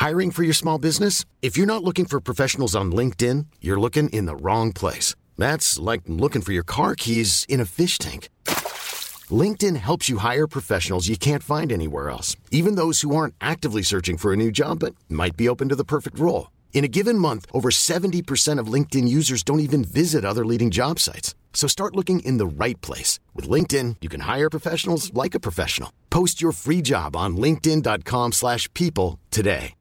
Hiring for your small business? If you're not looking for professionals on LinkedIn, you're looking in the wrong place. That's like looking for your car keys in a fish tank. LinkedIn helps you hire professionals you can't find anywhere else, even those who aren't actively searching for a new job but might be open to the perfect role. In a given month, over 70% of LinkedIn users don't even visit other leading job sites. So start looking in the right place. With LinkedIn, you can hire professionals like a professional. Post your free job on linkedin.com/people today.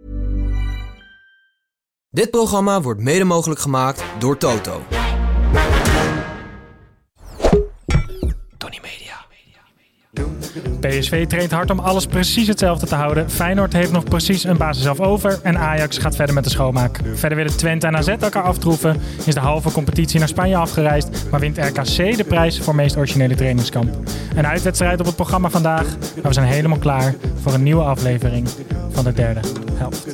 Dit programma wordt mede mogelijk gemaakt door Toto. Tony Media. PSV traint hard om alles precies hetzelfde te houden. Feyenoord heeft nog precies een basiself over. En Ajax gaat verder met de schoonmaak. Verder willen Twente en AZ elkaar aftroeven. Is de halve competitie naar Spanje afgereisd. Maar wint RKC de prijs voor meest originele trainingskamp. Een uitwedstrijd op het programma vandaag. Maar we zijn helemaal klaar voor een nieuwe aflevering van de derde helft.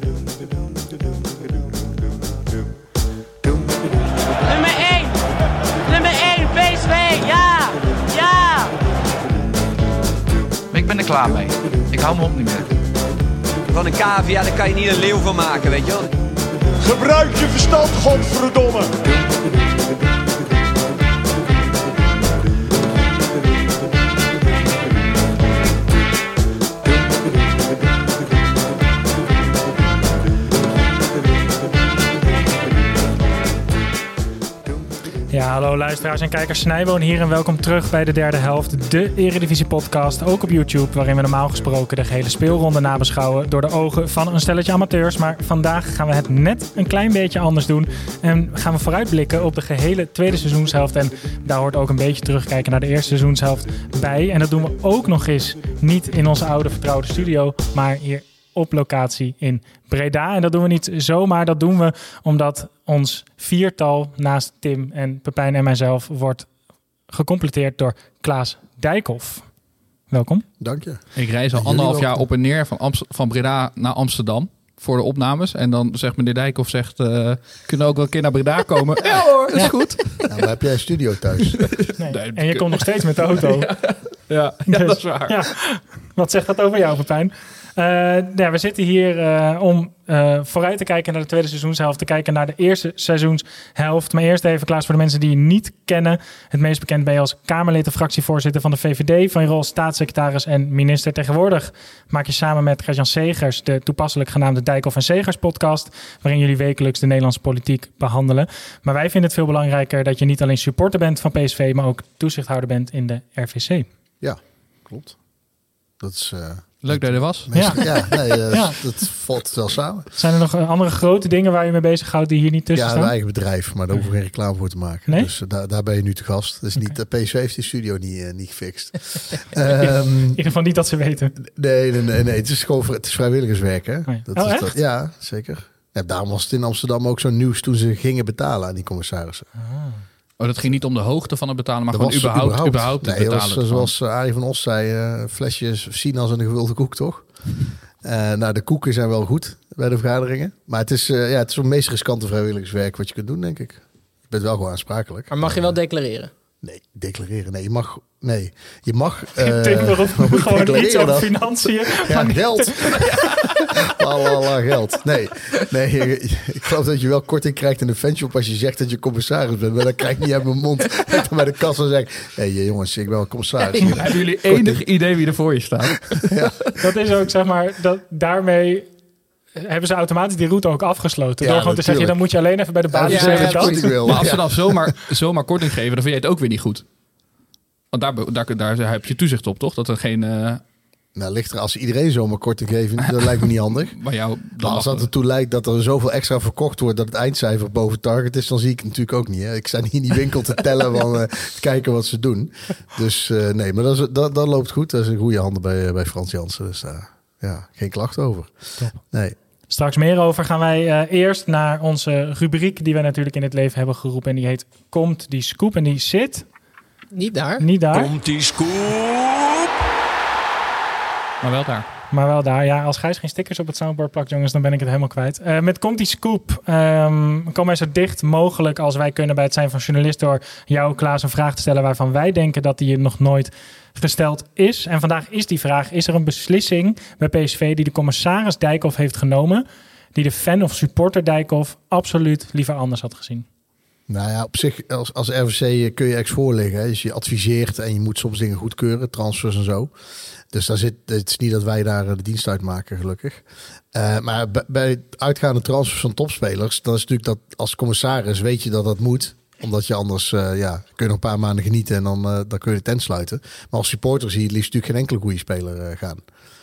Nummer 1, PSV, ja! Ja! Ik ben er klaar mee. Ik hou me op niet meer. Van een cavia, daar kan je niet een leeuw van maken, weet je wel. Gebruik je verstand, godverdomme! Ja, hallo luisteraars en kijkers, Snijboon hier en welkom terug bij de derde helft, de Eredivisie podcast, ook op YouTube, waarin we normaal gesproken de gehele speelronde nabeschouwen door de ogen van een stelletje amateurs. Maar vandaag gaan we het net een klein beetje anders doen en gaan we vooruitblikken op de gehele tweede seizoenshelft. En daar hoort ook een beetje terugkijken naar de eerste seizoenshelft bij. En dat doen we ook nog eens niet in onze oude vertrouwde studio, maar hier op locatie in Breda. En dat doen we niet zomaar, dat doen we omdat ons viertal naast Tim en Pepijn en mijzelf wordt gecompleteerd door Klaas Dijkhoff. Welkom. Dank je. Ik reis al 1,5 jaar op en neer van Breda naar Amsterdam voor de opnames. En dan zegt meneer Dijkhoff, kunnen we ook wel een keer naar Breda komen? Ja hoor, is goed. Nou, maar heb jij een studio thuis? Nee. En je komt nog steeds met de auto. Ja, dat is waar. Ja. Wat zegt dat over jou, Pepijn? We zitten hier om vooruit te kijken naar de tweede seizoenshelft, te kijken naar de eerste seizoenshelft. Maar eerst even, Klaas, voor de mensen die je niet kennen. Het meest bekend ben je als Kamerlid en fractievoorzitter van de VVD, van je rol staatssecretaris en minister. Tegenwoordig maak je samen met Gert-Jan Segers de toepasselijk genaamde Dijkhoff en Segers podcast, waarin jullie wekelijks de Nederlandse politiek behandelen. Maar wij vinden het veel belangrijker dat je niet alleen supporter bent van PSV, maar ook toezichthouder bent in de RVC. Ja, klopt. Dat is... Leuk dat je er was. Dat valt wel samen. Zijn er nog andere grote dingen waar je mee bezighoudt die hier niet tussen staan? Ja, een eigen bedrijf, maar daar hoeven we geen reclame voor te maken. Nee? Dus daar ben je nu te gast. Dus niet, PSV heeft die studio niet gefixt. In ieder geval niet dat ze weten. Nee. Het is gewoon vrijwilligerswerk, hè? Oh, echt? Ja, zeker. Ja, daarom was het in Amsterdam ook zo nieuws toen ze gingen betalen aan die commissarissen. Oh, dat ging niet om de hoogte van het betalen, maar gewoon überhaupt het betalen. Zoals Arie van Os zei, flesjes sinaas en een gevulde koek, toch? De koeken zijn wel goed bij de vergaderingen. Maar het is het meest riskante vrijwilligerswerk wat je kunt doen, denk ik. Je bent wel gewoon aansprakelijk. Maar mag je wel declareren? Nee, declareren. Nee, je mag... Nee, je mag... gewoon iets over financiën. Ja, geld. Geld. Nee, ik geloof dat je wel korting krijgt in de fanshop als je zegt dat je commissaris bent. Maar dan krijg ik niet uit mijn mond. Ik bij de kassa zeg: hé jongens, ik ben wel commissaris. Hebben jullie enig idee wie er voor je staat? Ja. Dat is ook, zeg maar, daarmee hebben ze automatisch die route ook afgesloten. Door gewoon te zeggen, dan moet je alleen even bij de basis zeggen dat. Maar als ze dan zomaar korting geven, dan vind jij het ook weer niet goed. Want daar heb je toezicht op, toch? Dat er geen... Nou, ligt er als iedereen zomaar korting geven, dat lijkt me niet handig. Maar als dat ertoe leidt dat er zoveel extra verkocht wordt dat het eindcijfer boven target is, dan zie ik het natuurlijk ook niet. Hè? Ik sta niet in die winkel te tellen van kijken wat ze doen. Dus nee, maar dat loopt goed. Dat is een goede handen bij Frans Jansen. Dus geen klacht over. Top. Nee. Straks meer over. Gaan wij eerst naar onze rubriek die wij natuurlijk in het leven hebben geroepen. En die heet Komt die Scoop. En die zit... Niet daar. Niet daar. Komt die scoop! Maar wel daar. Maar wel daar. Ja, als Gijs geen stickers op het soundboard plakt, jongens, dan ben ik het helemaal kwijt. Met Conti Scoop komen wij zo dicht mogelijk als wij kunnen bij het zijn van journalist door jou, Klaas, een vraag te stellen waarvan wij denken dat die nog nooit gesteld is. En vandaag is die vraag: is er een beslissing bij PSV die de commissaris Dijkhoff heeft genomen, die de fan of supporter Dijkhoff absoluut liever anders had gezien? Nou ja, op zich, als RVC kun je ex voorliggen. Hè? Dus je adviseert en je moet soms dingen goedkeuren, transfers en zo. Dus het is niet dat wij daar de dienst uit maken, gelukkig. Maar bij uitgaande transfers van topspelers, dan is natuurlijk dat als commissaris weet je dat moet. Omdat je anders kun je nog een paar maanden genieten en dan kun je de tent sluiten. Maar als supporter zie je het liefst natuurlijk geen enkele goede speler gaan.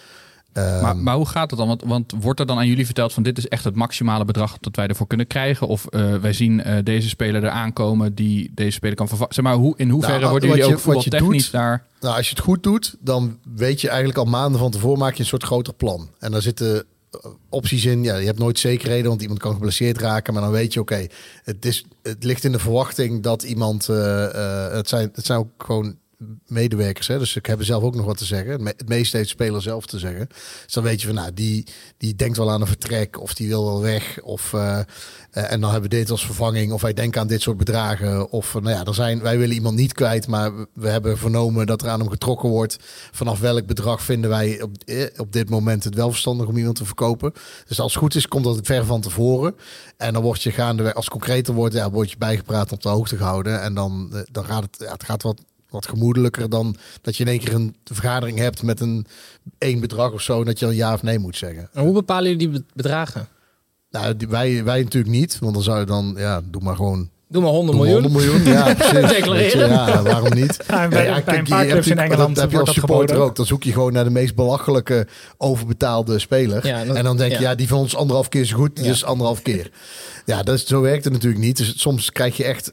Maar hoe gaat het dan? Want wordt er dan aan jullie verteld van dit is echt het maximale bedrag dat wij ervoor kunnen krijgen? Of wij zien deze speler er aankomen die deze speler kan vervangen? Zeg maar, in hoeverre worden jullie ook voetbaltechnisch daar? Nou, als je het goed doet, dan weet je eigenlijk al maanden van tevoren maak je een soort groter plan. En daar zitten opties in. Ja, je hebt nooit zekerheden, want iemand kan geblesseerd raken. Maar dan weet je, oké, het ligt in de verwachting dat iemand... het zijn ook gewoon medewerkers, hè? Dus ik heb zelf ook nog wat te zeggen. Het meeste heeft de speler zelf te zeggen. Dus dan weet je van, nou, die denkt wel aan een vertrek of die wil wel weg. Of en dan hebben we dit als vervanging. Of wij denken aan dit soort bedragen. Of wij willen iemand niet kwijt, maar we hebben vernomen dat er aan hem getrokken wordt. Vanaf welk bedrag vinden wij op dit moment het wel verstandig om iemand te verkopen. Dus als het goed is, komt dat ver van tevoren. En dan word je gaandeweg, als het concreter wordt, word je bijgepraat op de hoogte gehouden. En dan gaat het gaat wat gemoedelijker dan dat je in één keer een vergadering hebt met één bedrag of zo, dat je een ja of nee moet zeggen. En hoe bepalen jullie die bedragen? Nou, wij natuurlijk niet, want dan zou je doe maar 100 miljoen. 100 miljoen, ja, precies. Declareren. Ja, waarom niet? Ja, bij een paar clubs in Engeland dat heb je als supporter geboden. ook. Dan zoek je gewoon naar de meest belachelijke overbetaalde speler. Ja, en dan denk je, die van ons 1,5 keer zo goed, dus 1,5 keer. Ja, zo werkt het natuurlijk niet. Dus soms krijg je echt...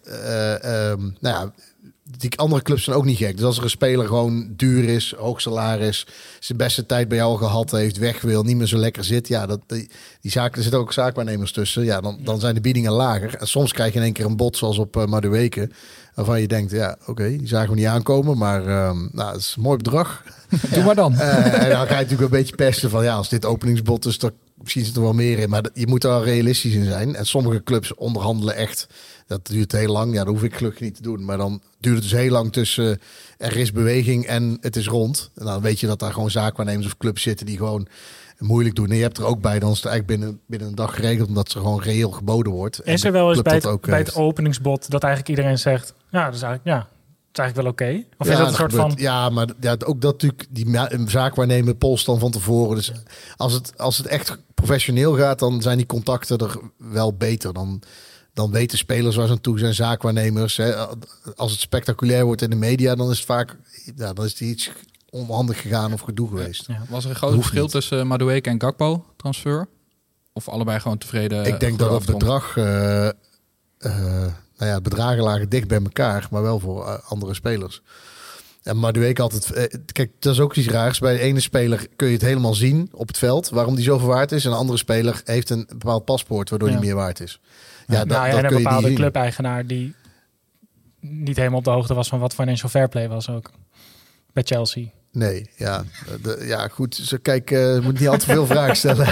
die andere clubs zijn ook niet gek. Dus als er een speler gewoon duur is, hoog salaris, zijn beste tijd bij jou gehad heeft, weg wil, niet meer zo lekker zit. Ja, die zaken, er zitten ook zaakwaarnemers tussen. Ja, dan zijn de biedingen lager. En soms krijg je in één keer een bod zoals op Madueke, waarvan je denkt, die zagen we niet aankomen. Maar het is een mooi bedrag. Doe maar dan. En dan ga je natuurlijk een beetje pesten van, als dit openingsbod is, dan misschien zit er wel meer in. Maar je moet er wel realistisch in zijn. En sommige clubs onderhandelen echt. Dat duurt heel lang. Ja, dat hoef ik gelukkig niet te doen. Maar dan duurt het dus heel lang tussen er is beweging en het is rond. En dan weet je dat daar gewoon zaakwaarnemers of clubs zitten die gewoon moeilijk doen. En je hebt er ook bij, dan is het eigenlijk binnen een dag geregeld, omdat ze gewoon reëel geboden wordt. Is er wel eens bij het openingsbod dat eigenlijk iedereen zegt, dat is eigenlijk wel oké? Of is dat een soort van... Ja, maar ook dat natuurlijk die zaakwaarnemer polst dan van tevoren. Dus als het echt professioneel gaat, dan zijn die contacten er wel beter. Dan weten spelers waar ze aan toe zijn, zaakwaarnemers. Hè. Als het spectaculair wordt in de media, dan is het vaak dan is het iets onhandig gegaan of gedoe geweest. Ja. Was er een groot verschil tussen Madueke en Gakpo transfer? Of allebei gewoon tevreden? Ik denk dat het bedrag... de bedragen lagen dicht bij elkaar, maar wel voor andere spelers. En Madueke altijd... Kijk, dat is ook iets raars. Bij de ene speler kun je het helemaal zien op het veld, waarom die zoveel waard is. En een andere speler heeft een bepaald paspoort, waardoor die meer waard is. En een bepaalde clubeigenaar die niet helemaal op de hoogte was van wat financial fair play was ook. Bij Chelsea. Nee, goed. Kijk, je moet niet al te veel vragen stellen.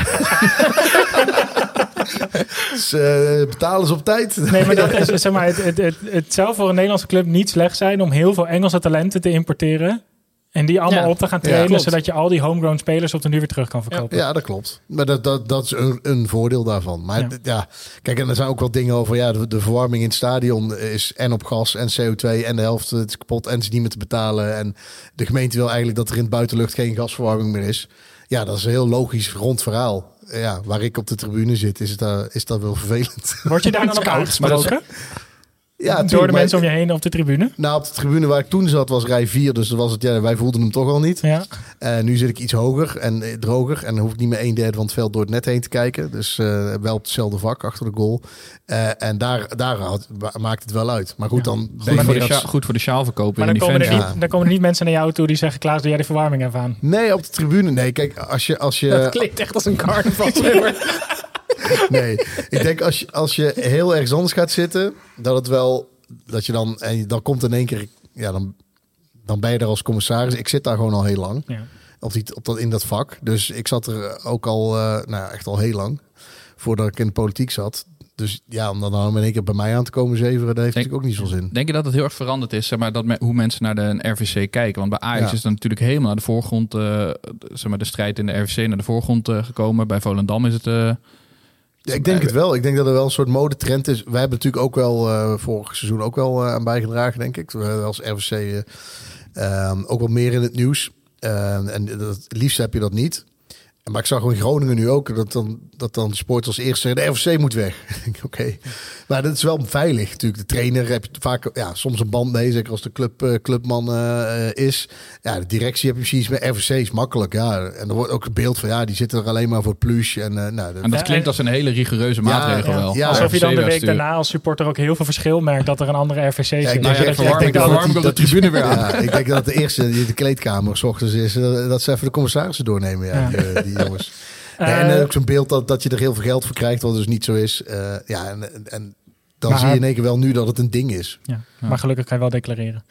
Dus, betalen ze op tijd. Nee, maar dat is, het zou voor een Nederlandse club niet slecht zijn om heel veel Engelse talenten te importeren. En die allemaal op te gaan trainen, zodat je al die homegrown spelers op de nu weer terug kan verkopen. Ja, dat klopt. Maar dat is een voordeel daarvan. Maar kijk, en er zijn ook wel dingen over, de verwarming in het stadion is en op gas en CO2 en de helft het is kapot en het is niet meer te betalen. En de gemeente wil eigenlijk dat er in het buitenlucht geen gasverwarming meer is. Ja, dat is een heel logisch rond verhaal. Ja, waar ik op de tribune zit, is dat wel vervelend. Word je daar dan ook aangesproken? Ja, door de mensen om je heen op de tribune? Nou, op de tribune waar ik toen zat was rij 4. Dus dan was het, wij voelden hem toch al niet. Ja. Nu zit ik iets hoger en droger. En dan hoef ik niet meer 1/3 van het veld door het net heen te kijken. Dus wel op hetzelfde vak achter de goal. En daar maakt het wel uit. Maar goed, dan goed voor de sjaalverkoper. Maar dan komen er niet mensen naar jou toe die zeggen, Klaas, doe jij de verwarming even aan? Nee, op de tribune. Nee, kijk, als je... Dat klinkt echt als een carnavalsnummer. Nee, ik denk als je heel ergens anders gaat zitten, dat je dan, en dan komt in één keer, dan ben je er als commissaris. Ik zit daar gewoon al heel lang. Ja. in dat vak. Dus ik zat er ook al echt al heel lang voordat ik in de politiek zat. Dus ja, om dan nou in één keer bij mij aan te komen zeveren, dat heeft natuurlijk ook niet zo'n zin. Denk je dat het heel erg veranderd is, zeg maar, hoe mensen naar de RVC kijken? Want bij Ajax is dan natuurlijk helemaal naar de voorgrond, zeg maar, de strijd in de RVC naar de voorgrond gekomen. Bij Volendam is het... Ja, ik denk het wel. Ik denk dat er wel een soort modetrend is. Wij hebben natuurlijk ook wel vorig seizoen ook wel aan bijgedragen, denk ik. We hebben als RVC ook wel meer in het nieuws. En het liefst heb je dat niet. Maar ik zag in Groningen nu ook dat dan de sport als eerste zeggen, de RVC moet weg. Oké. Maar dat is wel veilig natuurlijk. De trainer heb je vaak soms een band mee, zeker als de clubman is. Ja, de directie heb je precies met RVC is makkelijk. Ja. En er wordt ook het beeld van die zitten er alleen maar voor plush. En dat klinkt als een hele rigoureuze maatregel wel. Ja, alsof je dan de week daarna als supporter ook heel veel verschil merkt dat er een andere RVC zit. Ik denk dat de tribune weer aan. Ik denk dat de eerste de kleedkamer 's ochtends is dat ze even de commissarissen doornemen. Ja. Die jongens. En ook zo'n beeld dat je er heel veel geld voor krijgt, wat dus niet zo is. En dan zie je in één keer wel nu dat het een ding is. Ja. Maar gelukkig kan je wel declareren.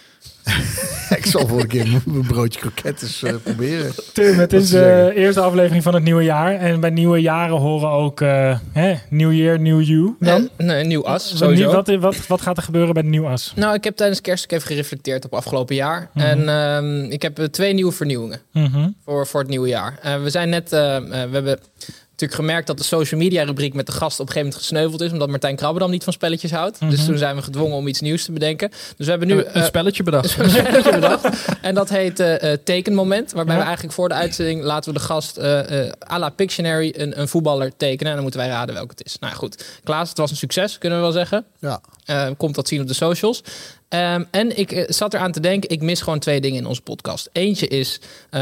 Ik zal voor een keer mijn broodje krokettes proberen. Tim, het is de eerste aflevering van het nieuwe jaar. En bij nieuwe jaren horen ook New Year, New You. Dan? Nee, nieuw as, sowieso. Wat gaat er gebeuren bij de nieuw as? Nou, ik heb tijdens kerst even gereflecteerd op afgelopen jaar. Mm-hmm. En ik heb 2 nieuwe vernieuwingen voor het nieuwe jaar. We zijn net... we hebben natuurlijk gemerkt dat de social media rubriek met de gast op een gegeven moment gesneuveld is, omdat Martijn Krabberdam niet van spelletjes houdt. Mm-hmm. Dus toen zijn we gedwongen om iets nieuws te bedenken. Dus we hebben nu een spelletje bedacht. En dat heet tekenmoment, waarbij we eigenlijk voor de uitzending laten we de gast à la Pictionary een voetballer tekenen. En dan moeten wij raden welke het is. Nou goed, Klaas, het was een succes, kunnen we wel zeggen. Ja. Komt dat zien op de socials. En ik zat eraan te denken, ik mis gewoon 2 dingen in onze podcast. Eentje is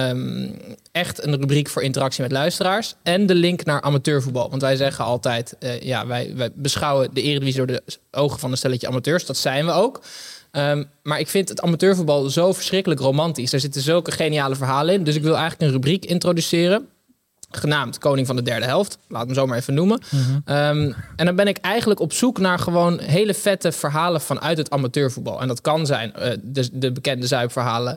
echt een rubriek voor interactie met luisteraars. En de link naar amateurvoetbal. Want wij zeggen altijd, wij beschouwen de Eredivisie door de ogen van een stelletje amateurs. Dat zijn we ook. Maar ik vind het amateurvoetbal zo verschrikkelijk romantisch. Daar zitten zulke geniale verhalen in. Dus ik wil eigenlijk een rubriek introduceren, genaamd Koning van de Derde Helft. Laat hem zo maar even noemen. Mm-hmm. En dan ben ik eigenlijk op zoek naar gewoon hele vette verhalen vanuit het amateurvoetbal. En dat kan zijn de bekende zuipverhalen.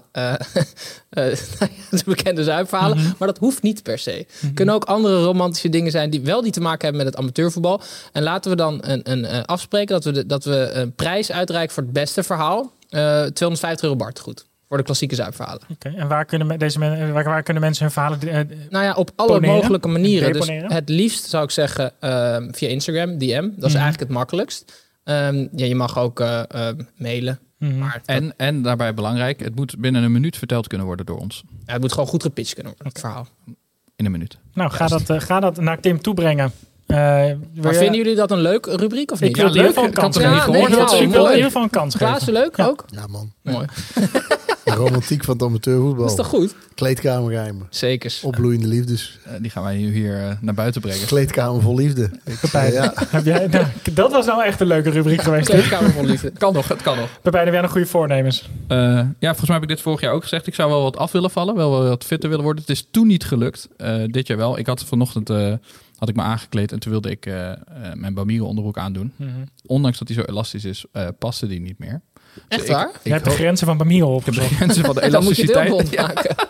De bekende zuipverhalen. Mm-hmm. Maar dat hoeft niet per se. Mm-hmm. Kunnen ook andere romantische dingen zijn die wel te maken hebben met het amateurvoetbal. En laten we dan afspreken dat we een prijs uitreiken voor het beste verhaal. €250 bartegoed. Voor de klassieke zuipverhalen. Okay. En waar kunnen mensen hun verhalen op alle mogelijke manieren. Dus het liefst zou ik zeggen via Instagram, DM. Dat is eigenlijk het makkelijkst. Je mag ook mailen. Mm-hmm. Maar en daarbij belangrijk, het moet binnen een minuut verteld kunnen worden door ons. Ja, het moet gewoon goed gepitcht kunnen worden, het verhaal. In een minuut. Nou, ga dat naar Tim toebrengen. Maar vinden jullie dat een leuk rubriek of niet? Ik wil het in ieder geval een kans geven. Ik wil in ieder geval een kans geven. Klaas, leuk ook? Ja, man. Mooi. De romantiek van het amateurvoetbal. Dat is toch goed? Kleedkamergeheimen. Zeker. Opbloeiende liefdes. Die gaan wij hier naar buiten brengen. Kleedkamer vol liefde. Ja. Dat was nou echt een leuke rubriek geweest. Kleedkamer vol liefde. Het kan nog. Pepijn, heb jij nog goede voornemens? Volgens mij heb ik dit vorig jaar ook gezegd. Ik zou wel wat af willen vallen. Wel wat fitter willen worden. Het is toen niet gelukt. Dit jaar wel. Ik had vanochtend... had ik me aangekleed en toen wilde ik mijn Bamigo onderbroek aandoen. Mm-hmm. Ondanks dat hij zo elastisch is, paste die niet meer. Echt Dus waar? Je hebt de grenzen van Bamigo opgezocht. Ik heb de grenzen van de elasticiteit. Dan moet je het heel bond maken.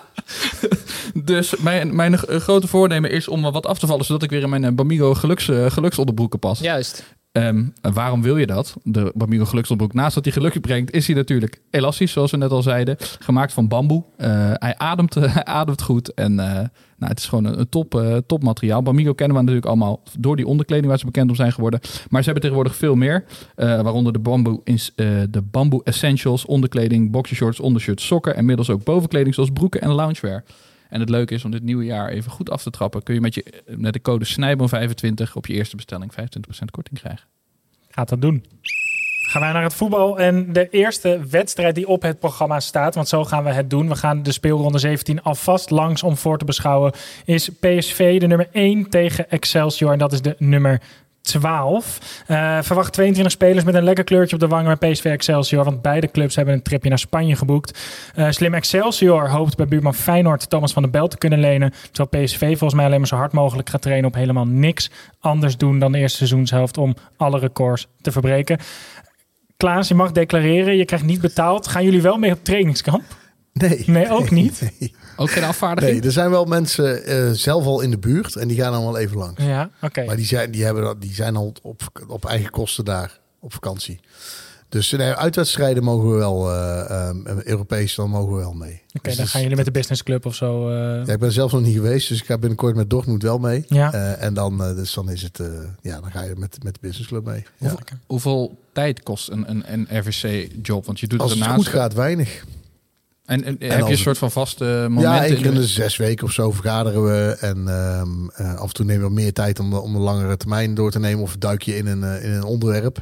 Dus mijn grote voornemen is om wat af te vallen, zodat ik weer in mijn Bamigo geluksonderbroeken pas. Juist. Waarom wil je dat? De Bamigo geluksonderbroek, naast dat hij geluk brengt, is hij natuurlijk elastisch, zoals we net al zeiden. Gemaakt van bamboe. Hij ademt goed en het is gewoon een top materiaal. Bamigo kennen we natuurlijk allemaal door die onderkleding waar ze bekend om zijn geworden. Maar ze hebben tegenwoordig veel meer. Waaronder de bamboe essentials, onderkleding, boxershorts, ondershirts, sokken en inmiddels ook bovenkleding zoals broeken en loungewear. En het leuke is om dit nieuwe jaar even goed af te trappen. Kun je met de code SNIJBOON25 op je eerste bestelling 25% korting krijgen. Gaat dat doen. Gaan wij naar het voetbal en de eerste wedstrijd die op het programma staat, want zo gaan we het doen. We gaan de speelronde 17 alvast langs om voor te beschouwen. Is PSV de nummer 1 tegen Excelsior en dat is de nummer 12. Verwacht 22 spelers met een lekker kleurtje op de wangen bij PSV Excelsior, want beide clubs hebben een tripje naar Spanje geboekt. Slim Excelsior hoopt bij buurman Feyenoord Thomas van der Belt te kunnen lenen, terwijl PSV volgens mij alleen maar zo hard mogelijk gaat trainen op helemaal niks anders doen dan de eerste seizoenshelft om alle records te verbreken. Klaas, je mag declareren, je krijgt niet betaald. Gaan jullie wel mee op trainingskamp? Nee, ook niet? Nee. Ook geen afvaardiging? Nee, er zijn wel mensen zelf al in de buurt en die gaan dan wel even langs. Ja, oké. Maar die zijn al op eigen kosten daar op vakantie. Dus uitwedstrijden mogen we wel, Europees, dan mogen we wel mee. Oké, dus dan gaan jullie met de businessclub of zo? Ja, ik ben zelf nog niet geweest, dus ik ga binnenkort met Dortmund wel mee. Ja. En dan is het, dan ga je met de businessclub mee. Hoeveel tijd kost een RVC-job? Want je doet als het ernaast... goed gaat, weinig. En heb je een soort van vaste momenten? Ja, één keer in de 6 weken of zo vergaderen we. En af en toe nemen we meer tijd om een langere termijn door te nemen. Of duik je in een onderwerp.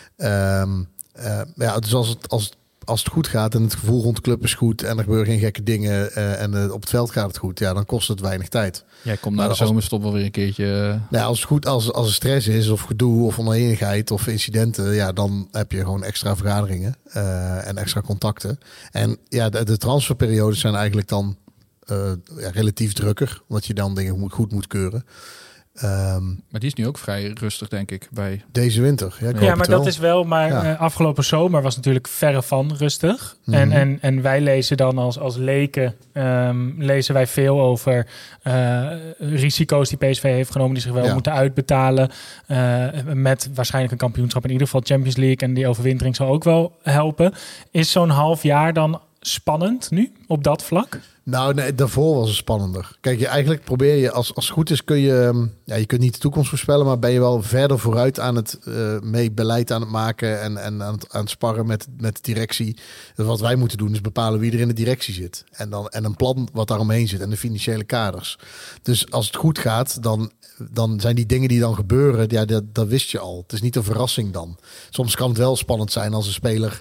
Dus als het goed gaat en het gevoel rond de club is goed... en er gebeuren geen gekke dingen en op het veld gaat het goed... ja, dan kost het weinig tijd. Jij komt na de zomerstop wel weer een keertje... Als het goed, als er stress is of gedoe of oneenigheid of incidenten... ja, dan heb je gewoon extra vergaderingen en extra contacten. En ja, de transferperiodes zijn eigenlijk dan relatief drukker... omdat je dan dingen goed moet keuren. Maar die is nu ook vrij rustig, denk ik, bij... Deze winter. Ja, maar dat is wel... Maar afgelopen zomer was natuurlijk verre van rustig. Mm-hmm. En wij lezen dan als leken... lezen wij veel over risico's die PSV heeft genomen... die zich wel moeten uitbetalen. Met waarschijnlijk een kampioenschap. In ieder geval Champions League. En die overwintering zal ook wel helpen. Is zo'n half jaar dan spannend nu op dat vlak? Nou, nee, daarvoor was het spannender. Kijk, eigenlijk probeer je, als het goed is, kun je... Ja, je kunt niet de toekomst voorspellen, maar ben je wel verder vooruit aan het beleid aan het maken en aan het sparren met de directie. Dus wat wij moeten doen is bepalen wie er in de directie zit. En een plan wat daaromheen zit en de financiële kaders. Dus als het goed gaat, dan zijn die dingen die dan gebeuren, ja, dat wist je al. Het is niet een verrassing dan. Soms kan het wel spannend zijn als een speler...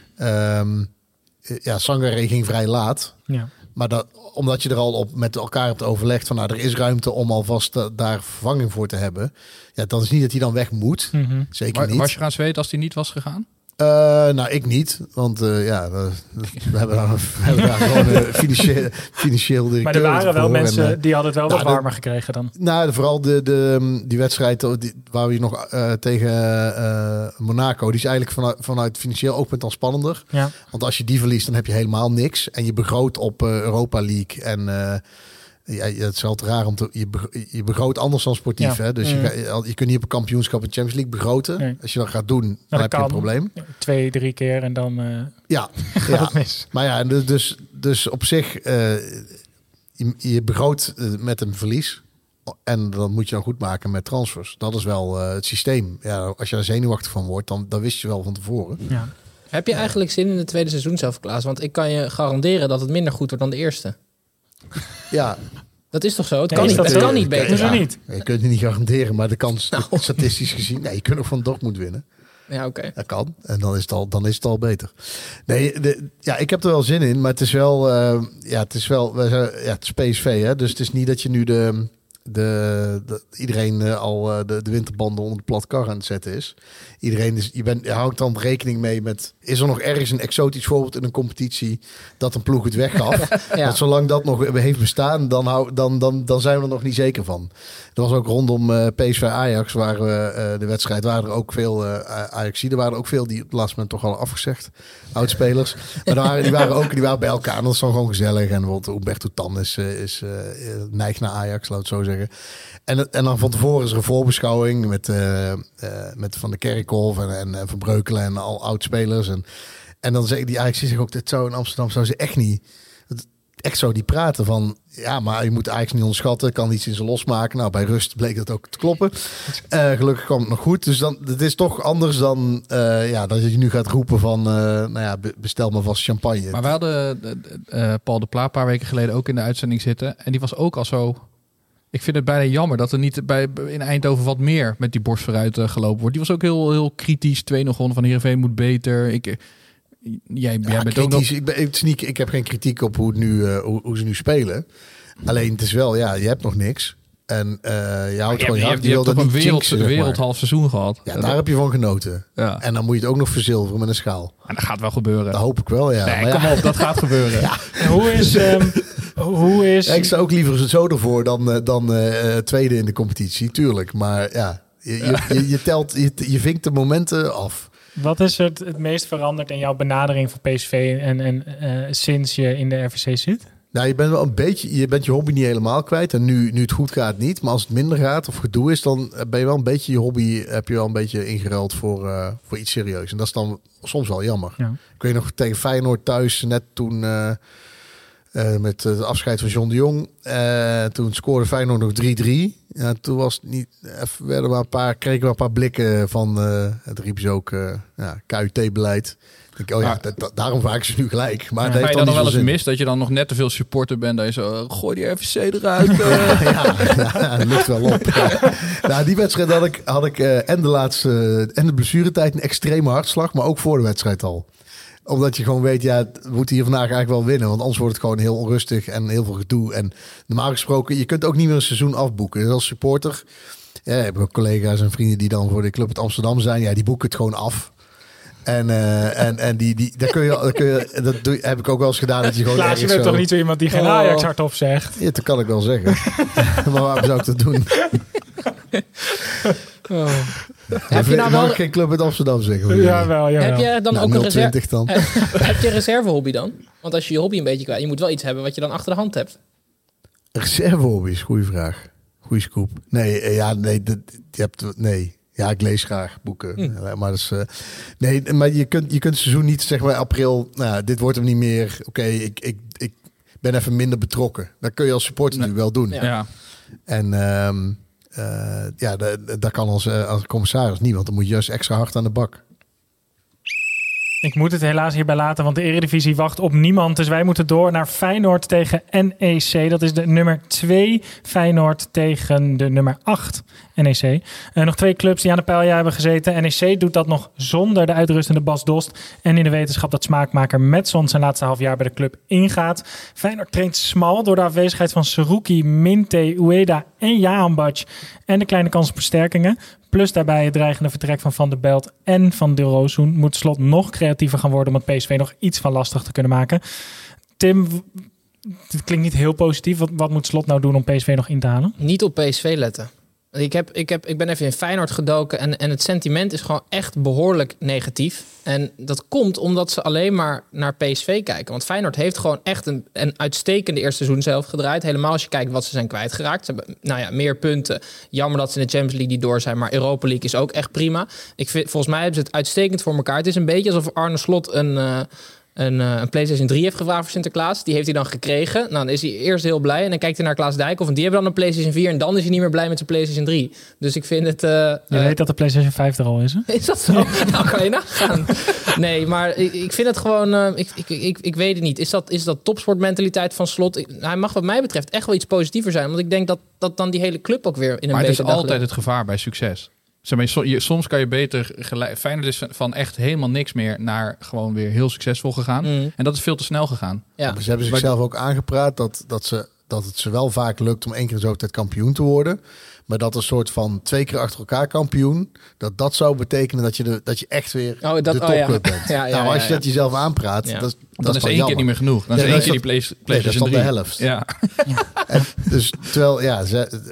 Sangaré ging vrij laat. Ja. Maar omdat je er al met elkaar hebt overlegd van... er is ruimte om alvast daar vervanging voor te hebben. Ja, dan is niet dat hij dan weg moet. Mm-hmm. Zeker niet. Was je gaan zweten als hij niet was gegaan? Ik niet. Want we hebben daar gewoon financieel directeur. Maar er waren wel mensen die hadden het wel wat warmer gekregen dan. Nou, vooral die wedstrijd waar we nog tegen Monaco... die is eigenlijk vanuit financieel oogpunt al spannender. Ja. Want als je die verliest, dan heb je helemaal niks. En je begroot op Europa League en... het is wel te raar om je begroot anders dan sportief. Ja. Hè? Dus je kunt niet op een kampioenschap en Champions League begroten. Nee. Als je dat gaat doen, dan heb je een probleem. 2-3 keer en dan gaat het mis. Maar ja, dus op zich, je begroot met een verlies. En dan moet je dan goed maken met transfers. Dat is wel het systeem. Ja, als je er zenuwachtig van wordt, dan wist je wel van tevoren. Ja. Heb je eigenlijk zin in het tweede seizoen zelf, Klaas? Want ik kan je garanderen dat het minder goed wordt dan de eerste. Ja. Dat is toch zo? Het kan niet beter. Ja, niet. Je kunt het niet garanderen, maar de kans statistisch gezien... Nee, je kunt nog van Dortmund winnen. Ja, oké. Dat kan. En dan is het al beter. Nee, ik heb er wel zin in, maar het is wel... het is PSV, hè? Dus het is niet dat je nu iedereen al de winterbanden onder de plat kar aan het zetten is. Iedereen je houdt dan rekening mee met... Is er nog ergens een exotisch voorbeeld in een competitie dat een ploeg het weggaf? Ja. Want zolang dat nog heeft bestaan, dan zijn we er nog niet zeker van. Er was ook rondom PSV Ajax, waar de wedstrijd, waren er ook veel Ajaxiden, waren er ook veel die op het laatste moment toch al afgezegd. Oudspelers. Maar die waren bij elkaar. En dat is dan gewoon gezellig. En bijvoorbeeld Humberto Tan neigt naar Ajax, laat het zo zeggen. En dan van tevoren is er een voorbeschouwing met Van de Kerkhof en Van Breukelen en al oudspelers. En dan zeggen die Ajax ook, dit zou in Amsterdam zou ze echt niet... Echt zo die praten van... Ja, maar je moet Ajax niet onderschatten. Kan iets in ze losmaken. Nou, bij rust bleek dat ook te kloppen. Gelukkig kwam het nog goed. Dus het is toch anders dan... dat je nu gaat roepen van... bestel maar vast champagne. Maar we hadden Paul de Pla een paar weken geleden ook in de uitzending zitten. En die was ook al zo... Ik vind het bijna jammer dat er niet in Eindhoven wat meer met die borst vooruit gelopen wordt. Die was ook heel, heel kritisch. 2-0 gewonnen van Heerenveen moet beter. Jij bent ook nog... Ik heb geen kritiek op hoe ze nu spelen. Alleen het is wel, je hebt nog niks. En je houdt gewoon je hart. Je hebt toch een wereldhalf seizoen gehad. Ja, daar heb je van genoten. Ja. En dan moet je het ook nog verzilveren met een schaal. En dat gaat wel gebeuren. Dat hoop ik wel, ja. Nee, kom op, dat gaat gebeuren. Ja. Hoe is... Ja, ik sta ook liever zo ervoor dan tweede in de competitie, tuurlijk. Maar ja, je vinkt de momenten af. Wat is het meest veranderd in jouw benadering voor PSV en sinds je in de RVC zit? Nou, je bent wel een beetje, je bent je hobby niet helemaal kwijt. En nu het goed gaat niet. Maar als het minder gaat of gedoe is, dan ben je wel een beetje je hobby, heb je wel een beetje ingeruild voor iets serieus. En dat is dan soms wel jammer. Ja. Ik weet nog tegen Feyenoord thuis, net toen met het afscheid van John de Jong. Toen scoorde Feyenoord nog 3-3. Ja, toen was het niet, kregen we een paar blikken van, het riep ze ook, KUT-beleid. Daarom vaak ze nu gelijk. Maar ga je dan nog wel eens mis dat je dan nog net te veel supporter bent? Dat je zo, gooi die RVC eruit. Dat lukt wel op. Ja. Nou, die wedstrijd had ik en de blessuretijd een extreme hartslag. Maar ook voor de wedstrijd al. Omdat je gewoon weet, we moeten hier vandaag eigenlijk wel winnen. Want anders wordt het gewoon heel onrustig en heel veel gedoe. En normaal gesproken, je kunt ook niet meer een seizoen afboeken. Dus als supporter, ik heb ook collega's en vrienden die dan voor de club uit Amsterdam zijn. Ja, die boeken het gewoon af. En dat heb ik ook wel eens gedaan. Dat je gewoon Klaas, je bent toch niet zo iemand die geen Ajax hardop zegt? Ja, dat kan ik wel zeggen. Maar waarom zou ik dat doen? Heb je nou wel geen club in Amsterdam zeggen? Jawel. Heb je dan ook een reserve? Dan? Heb je een reservehobby dan? Want als je hobby een beetje kwijt, je moet wel iets hebben wat je dan achter de hand hebt. Reservehobby is goede vraag. Goeie scoop. Nee. Ja, ik lees graag boeken. Maar dat is, maar je kunt het seizoen niet zeggen bij april. Nou, dit wordt hem niet meer. Oké, ik ben even minder betrokken. Dat kun je als supporter natuurlijk wel doen. Ja. En dat kan als commissaris niet, want dan moet je juist extra hard aan de bak. Ik moet het helaas hierbij laten, want de Eredivisie wacht op niemand. Dus wij moeten door naar Feyenoord tegen NEC. Dat is de nummer 2 Feyenoord tegen de nummer 8 NEC. Nog 2 clubs die aan de pijljaar hebben gezeten. NEC doet dat nog zonder de uitrustende Bas Dost. En in de wetenschap dat smaakmaker Metson zijn laatste half jaar bij de club ingaat. Feyenoord traint smal door de afwezigheid van Seruki, Minte, Ueda en Jahanbakhsh. En de kleine kans op versterkingen. Plus daarbij het dreigende vertrek van Van der Belt en van De Roossoen. Moet Slot nog creatiever gaan worden om het PSV nog iets van lastig te kunnen maken. Tim, dit klinkt niet heel positief. Wat moet Slot nou doen om PSV nog in te halen? Niet op PSV letten. Ik ben even in Feyenoord gedoken en het sentiment is gewoon echt behoorlijk negatief. En dat komt omdat ze alleen maar naar PSV kijken. Want Feyenoord heeft gewoon echt een uitstekende eerste seizoen zelf gedraaid. Helemaal als je kijkt wat ze zijn kwijtgeraakt. Ze hebben meer punten. Jammer dat ze in de Champions League niet door zijn. Maar Europa League is ook echt prima. Volgens mij hebben ze het uitstekend voor elkaar. Het is een beetje alsof Arne Slot een PlayStation 3 heeft gevraagd voor Sinterklaas. Die heeft hij dan gekregen. Nou, dan is hij eerst heel blij. En dan kijkt hij naar Klaas Dijkhoff. En die hebben dan een PlayStation 4. En dan is hij niet meer blij met zijn PlayStation 3. Dus ik vind het... Je weet dat de PlayStation 5 er al is, hè? Is dat zo? Nou, kan je nagaan. Nee, maar ik vind het gewoon... Ik weet het niet. Is dat topsportmentaliteit van Slot? Hij mag wat mij betreft echt wel iets positiever zijn. Want ik denk dat dan die hele club ook weer in een maar beter het is altijd het gevaar bij succes. Soms kan je beter Feyenoord is van echt helemaal niks meer naar gewoon weer heel succesvol gegaan. En dat is veel te snel gegaan. Ja. Ze hebben zichzelf ook aangepraat dat het ze wel vaak lukt om 1 keer in zoveel tijd kampioen te worden. Maar dat een soort van 2 keer achter elkaar kampioen, dat zou betekenen dat je echt weer de topclub bent. Als je dat jezelf aanpraat, dan is 1 keer niet meer genoeg. Dan is 1 keer die PlayStation 3. Dat is dan de helft. Ja. En dus terwijl,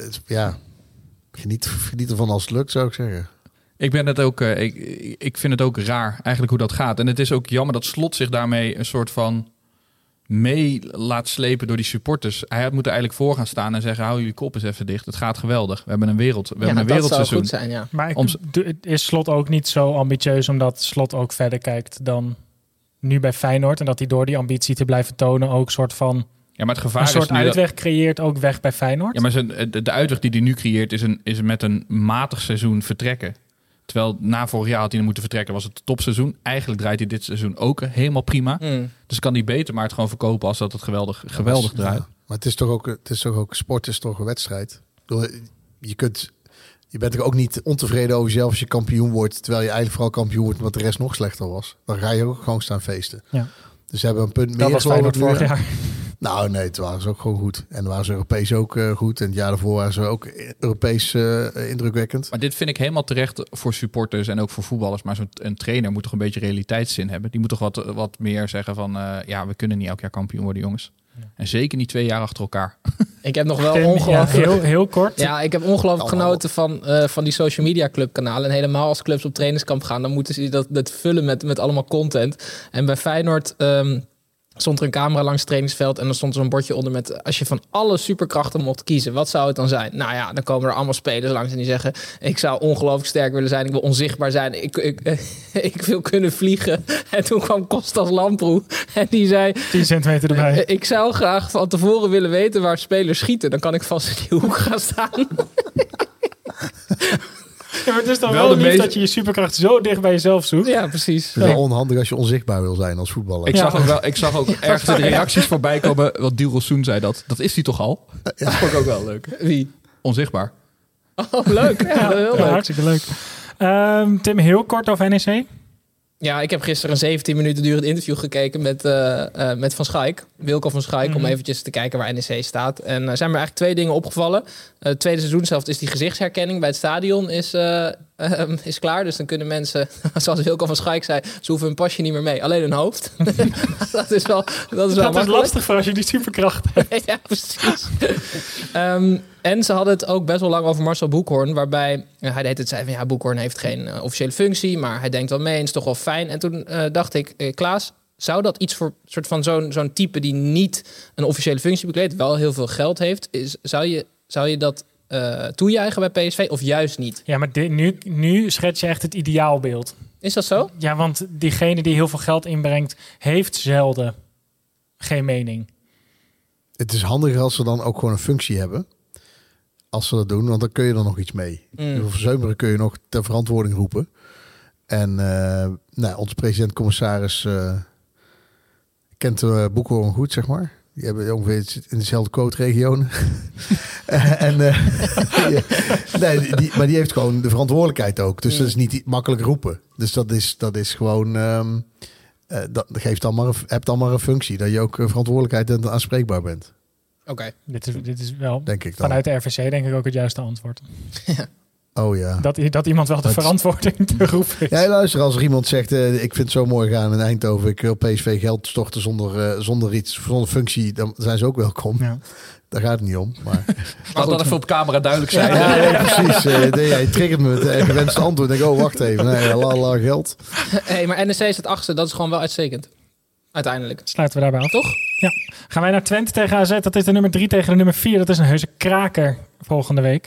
geniet ervan als het lukt, zou ik zeggen. Ik ben het ook. Ik vind het ook raar eigenlijk hoe dat gaat. En het is ook jammer dat Slot zich daarmee een soort van mee laat slepen door die supporters. Hij moet er eigenlijk voor gaan staan en zeggen: hou jullie kop eens even dicht. Het gaat geweldig. We hebben een wereldseizoen. Dat zou goed zijn, ja. Maar is Slot ook niet zo ambitieus omdat Slot ook verder kijkt dan nu bij Feyenoord en dat hij door die ambitie te blijven tonen ook soort van maar het gevaar een soort uitweg creëert ook weg bij Feyenoord? Ja, maar de uitweg die hij nu creëert is met een matig seizoen vertrekken. Terwijl na vorig jaar had hij moeten vertrekken, was het topseizoen. Eigenlijk draait hij dit seizoen ook helemaal prima. Dus kan hij beter maar het gewoon verkopen als dat het geweldig draait. Ja, maar het is toch ook sport is toch een wedstrijd. Je bent er ook niet ontevreden over jezelf als je kampioen wordt, terwijl je eigenlijk vooral kampioen wordt omdat de rest nog slechter was. Dan ga je ook gewoon staan feesten. Ja. Dus ze hebben een punt meer. Dat was Feyenoord vorig jaar. Nou nee, het waren ze ook gewoon goed. En waren ze Europees ook goed. En het jaar daarvoor waren ze ook Europees indrukwekkend. Maar dit vind ik helemaal terecht voor supporters en ook voor voetballers. Maar zo'n trainer moet toch een beetje realiteitszin hebben. Die moet toch wat meer zeggen van... we kunnen niet elk jaar kampioen worden, jongens. En zeker niet 2 jaar achter elkaar. Ik heb nog wel ongelooflijk... heel kort. Ja, ik heb ongelooflijk genoten van die social media clubkanalen. En helemaal als clubs op trainingskamp gaan, dan moeten ze dat vullen met allemaal content. En bij Feyenoord stond er een camera langs het trainingsveld en dan stond er zo'n bordje onder met: als je van alle superkrachten mocht kiezen, wat zou het dan zijn? Nou ja, dan komen er allemaal spelers langs en die zeggen: ik zou ongelooflijk sterk willen zijn, ik wil onzichtbaar zijn, ik wil kunnen vliegen. En toen kwam Kostas Lamproe en die zei: 10 centimeter erbij. Ik zou graag van tevoren willen weten waar spelers schieten. Dan kan ik vast in die hoek gaan staan. Ja, maar het is dan wel lief dat je superkracht zo dicht bij jezelf zoekt. Ja, precies. Het is wel onhandig als je onzichtbaar wil zijn als voetballer. Ik zag ook ergens de reacties voorbij komen. Wat Dilrosun Soen zei dat. Dat is hij toch al? Dat vond ik ook wel leuk. Wie? Onzichtbaar. Oh, leuk. Ja, heel leuk. Hartstikke leuk. Tim, heel kort over NEC. Ja, ik heb gisteren een 17 minuten durend interview gekeken met Van Schaik. Wilco van Schaik, om eventjes te kijken waar NEC staat. En er zijn me eigenlijk 2 dingen opgevallen. Het tweede seizoenshelft is die gezichtsherkenning bij het stadion is klaar. Dus dan kunnen mensen, zoals Wilco van Schaik zei, ze hoeven hun pasje niet meer mee. Alleen hun hoofd. dat is lastig voor als je die superkracht hebt. Ja, precies. En ze hadden het ook best wel lang over Marcel Boekhoorn, waarbij hij de hele tijd zei van ja, Boekhoorn heeft geen officiële functie, maar hij denkt wel mee en is toch wel fijn. En toen dacht ik, Klaas, zou dat iets voor soort van zo'n type die niet een officiële functie bekleedt, wel heel veel geld heeft, zou je dat toejuichen bij PSV of juist niet? Ja, maar nu schets je echt het ideaalbeeld. Is dat zo? Ja, want diegene die heel veel geld inbrengt, heeft zelden geen mening. Het is handiger als ze dan ook gewoon een functie hebben. Als ze dat doen, want dan kun je er nog iets mee. Voor Zeumeren kun je nog ter verantwoording roepen. En onze president-commissaris kent Boekhoorn goed, zeg maar. Die hebben ongeveer in dezelfde coderegio. Maar die heeft gewoon de verantwoordelijkheid ook. Dus dat is niet makkelijk roepen. Dus dat is gewoon... dat geeft hebt dan maar een functie. Dat je ook verantwoordelijkheid en aanspreekbaar bent. Oké. Dit is wel, denk ik dan, vanuit de RVC denk ik ook het juiste antwoord. Ja. Oh ja. Dat iemand wel de verantwoording te roepen is. Ja, luister, als er iemand zegt, ik vind het zo mooi gaan in Eindhoven, ik wil PSV geld storten zonder functie, dan zijn ze ook welkom. Ja. Daar gaat het niet om. Maar mag dat even op camera duidelijk zijn. Ja, precies. Je triggert me met een gewenste antwoord. Ik denk, wacht even. Nee, geld. Hey, maar NEC staat 8e, dat is gewoon wel uitstekend. Uiteindelijk. Sluiten we daarbij af. Toch? Ja. Gaan wij naar Twente tegen AZ. Dat is de nummer 3 tegen de nummer 4. Dat is een heuse kraker volgende week.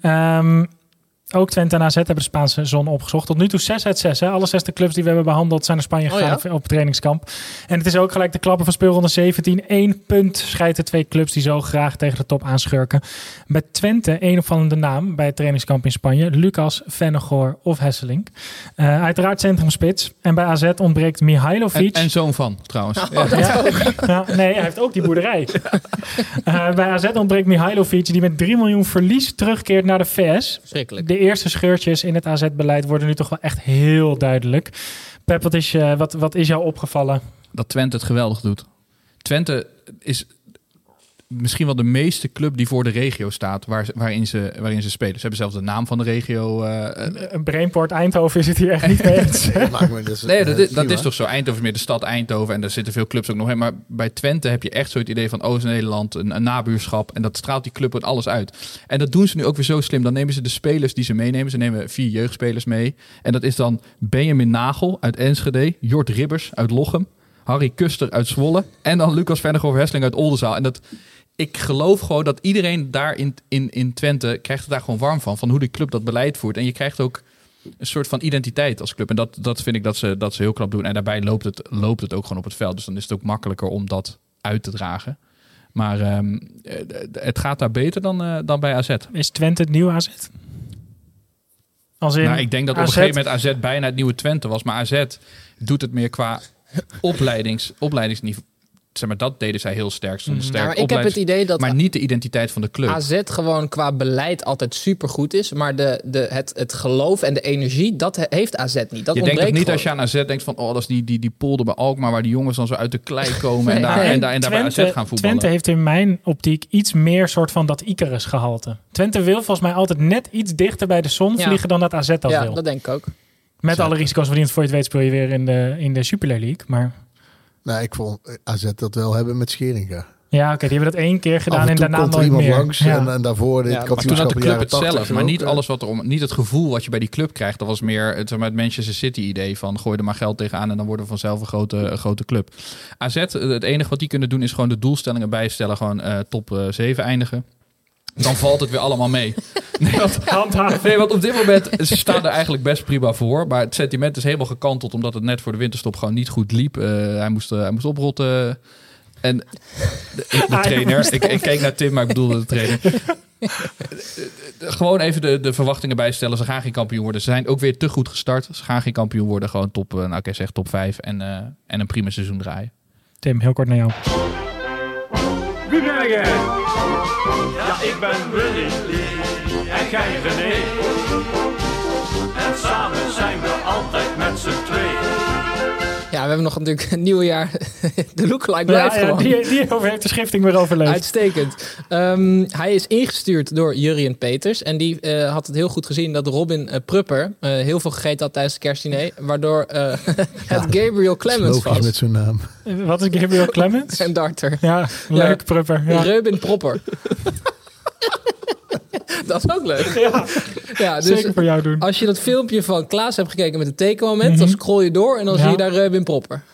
Ook Twente en AZ hebben de Spaanse zon opgezocht. Tot nu toe 6 uit 6. Hè? Alle 6 clubs die we hebben behandeld zijn naar Spanje gegaan op trainingskamp. En het is ook gelijk de klapper van speelronde 17. 1 punt scheidt de 2 clubs die zo graag tegen de top aanschurken. Bij Twente één opvallende naam bij het trainingskamp in Spanje. Lucas, Vennegoor of Hesselink. Uiteraard centrumspits. En bij AZ ontbreekt Mihailovic. En zoon van, trouwens. Nee, hij heeft ook die boerderij. Bij AZ ontbreekt Mihailovic, die met 3 miljoen verlies terugkeert naar de VS. Verschrikkelijk. De eerste scheurtjes in het AZ-beleid worden nu toch wel echt heel duidelijk. Pep, wat is jou opgevallen? Dat Twente het geweldig doet. Twente is misschien wel de meeste club die voor de regio staat waarin ze spelen. Ze hebben zelfs de naam van de regio. Brainport Eindhoven is het hier echt niet mee eens. Dat is toch zo. Eindhoven is meer de stad Eindhoven en daar zitten veel clubs ook nog in. Maar bij Twente heb je echt zo het idee van Oost-Nederland, een nabuurschap. En dat straalt die club en alles uit. En dat doen ze nu ook weer zo slim. Dan nemen ze de spelers die ze meenemen. Ze nemen 4 jeugdspelers mee. En dat is dan Benjamin Nagel uit Enschede, Jort Ribbers uit Lochem, Harry Kuster uit Zwolle en dan Lucas Vennegoor Hesseling uit Oldenzaal. En ik geloof gewoon dat iedereen daar in Twente krijgt het daar gewoon warm van hoe die club dat beleid voert. En je krijgt ook een soort van identiteit als club. En dat vind ik dat ze heel knap doen. En daarbij loopt het ook gewoon op het veld. Dus dan is het ook makkelijker om dat uit te dragen. Maar het gaat daar beter dan bij AZ. Is Twente het nieuwe AZ? Ik denk dat op een gegeven moment AZ bijna het nieuwe Twente was. Maar AZ doet het meer qua opleidingsniveau. Zeg maar, dat deden zij heel sterk. Maar ik heb het idee dat maar niet de identiteit van de club. AZ gewoon qua beleid altijd supergoed is. Maar het geloof en de energie, dat heeft AZ niet. Dat je denkt ook niet gewoon. Als je aan AZ denkt van, dat is die polder bij Alkmaar waar die jongens dan zo uit de klei komen en daar bij AZ gaan voetballen. Twente heeft in mijn optiek iets meer soort van dat Icarus gehalte. Twente wil volgens mij altijd net iets dichter bij de zon vliegen dan dat AZ dat wil. Ja, dat denk ik ook. Met alle risico's verdiend voor je het weet speel je weer in de Jupiler League. Maar... Nou, ik vond AZ dat wel hebben met Scheringa. Ja, oké, die hebben dat 1 keer gedaan Af en en toe daarna komt er nooit iemand meer. langs en daarvoor dit maar toen had kampioenschap de in de club jaren het 80 zelf, maar niet ook. alles wat er niet het gevoel wat je bij die club krijgt. Dat was meer het Manchester City idee van gooi er maar geld tegenaan en dan worden we vanzelf een grote club. AZ, het enige wat die kunnen doen is gewoon de doelstellingen bijstellen, gewoon top 7 eindigen. Dan valt het weer allemaal mee. Want op dit moment ze staan er eigenlijk best prima voor. Maar het sentiment is helemaal gekanteld omdat het net voor de winterstop gewoon niet goed liep. Hij moest oprotten. En de trainer, ik keek naar Tim, maar ik bedoelde de trainer. Gewoon even de verwachtingen bijstellen. Ze gaan geen kampioen worden. Ze zijn ook weer te goed gestart. Ze gaan geen kampioen worden. Gewoon top 5 en een prima seizoen draaien. Tim, heel kort naar jou. Wie ben jij? Ja, ik ben Willy en jij René. En samen zijn we altijd met z'n tweeën. Ja, we hebben nog natuurlijk een nieuw jaar. De lookalike blijft gewoon. Die heeft de schifting weer overleefd. Uitstekend. Hij is ingestuurd door Jurien Peters. En die had het heel goed gezien dat Robin Prupper heel veel gegeten had tijdens het kerstdiner. Waardoor het Gabriel Clemens was. Met zo'n naam. Wat is Gabriel Clemens? En darter. Ja, leuk Prupper. Ja. Robin Propper. Dat is ook leuk. Ja, dus zeker voor jou doen. als je dat filmpje van Klaas hebt gekeken met het tekenmoment, dan scroll je door en dan zie je daar Robin Propper.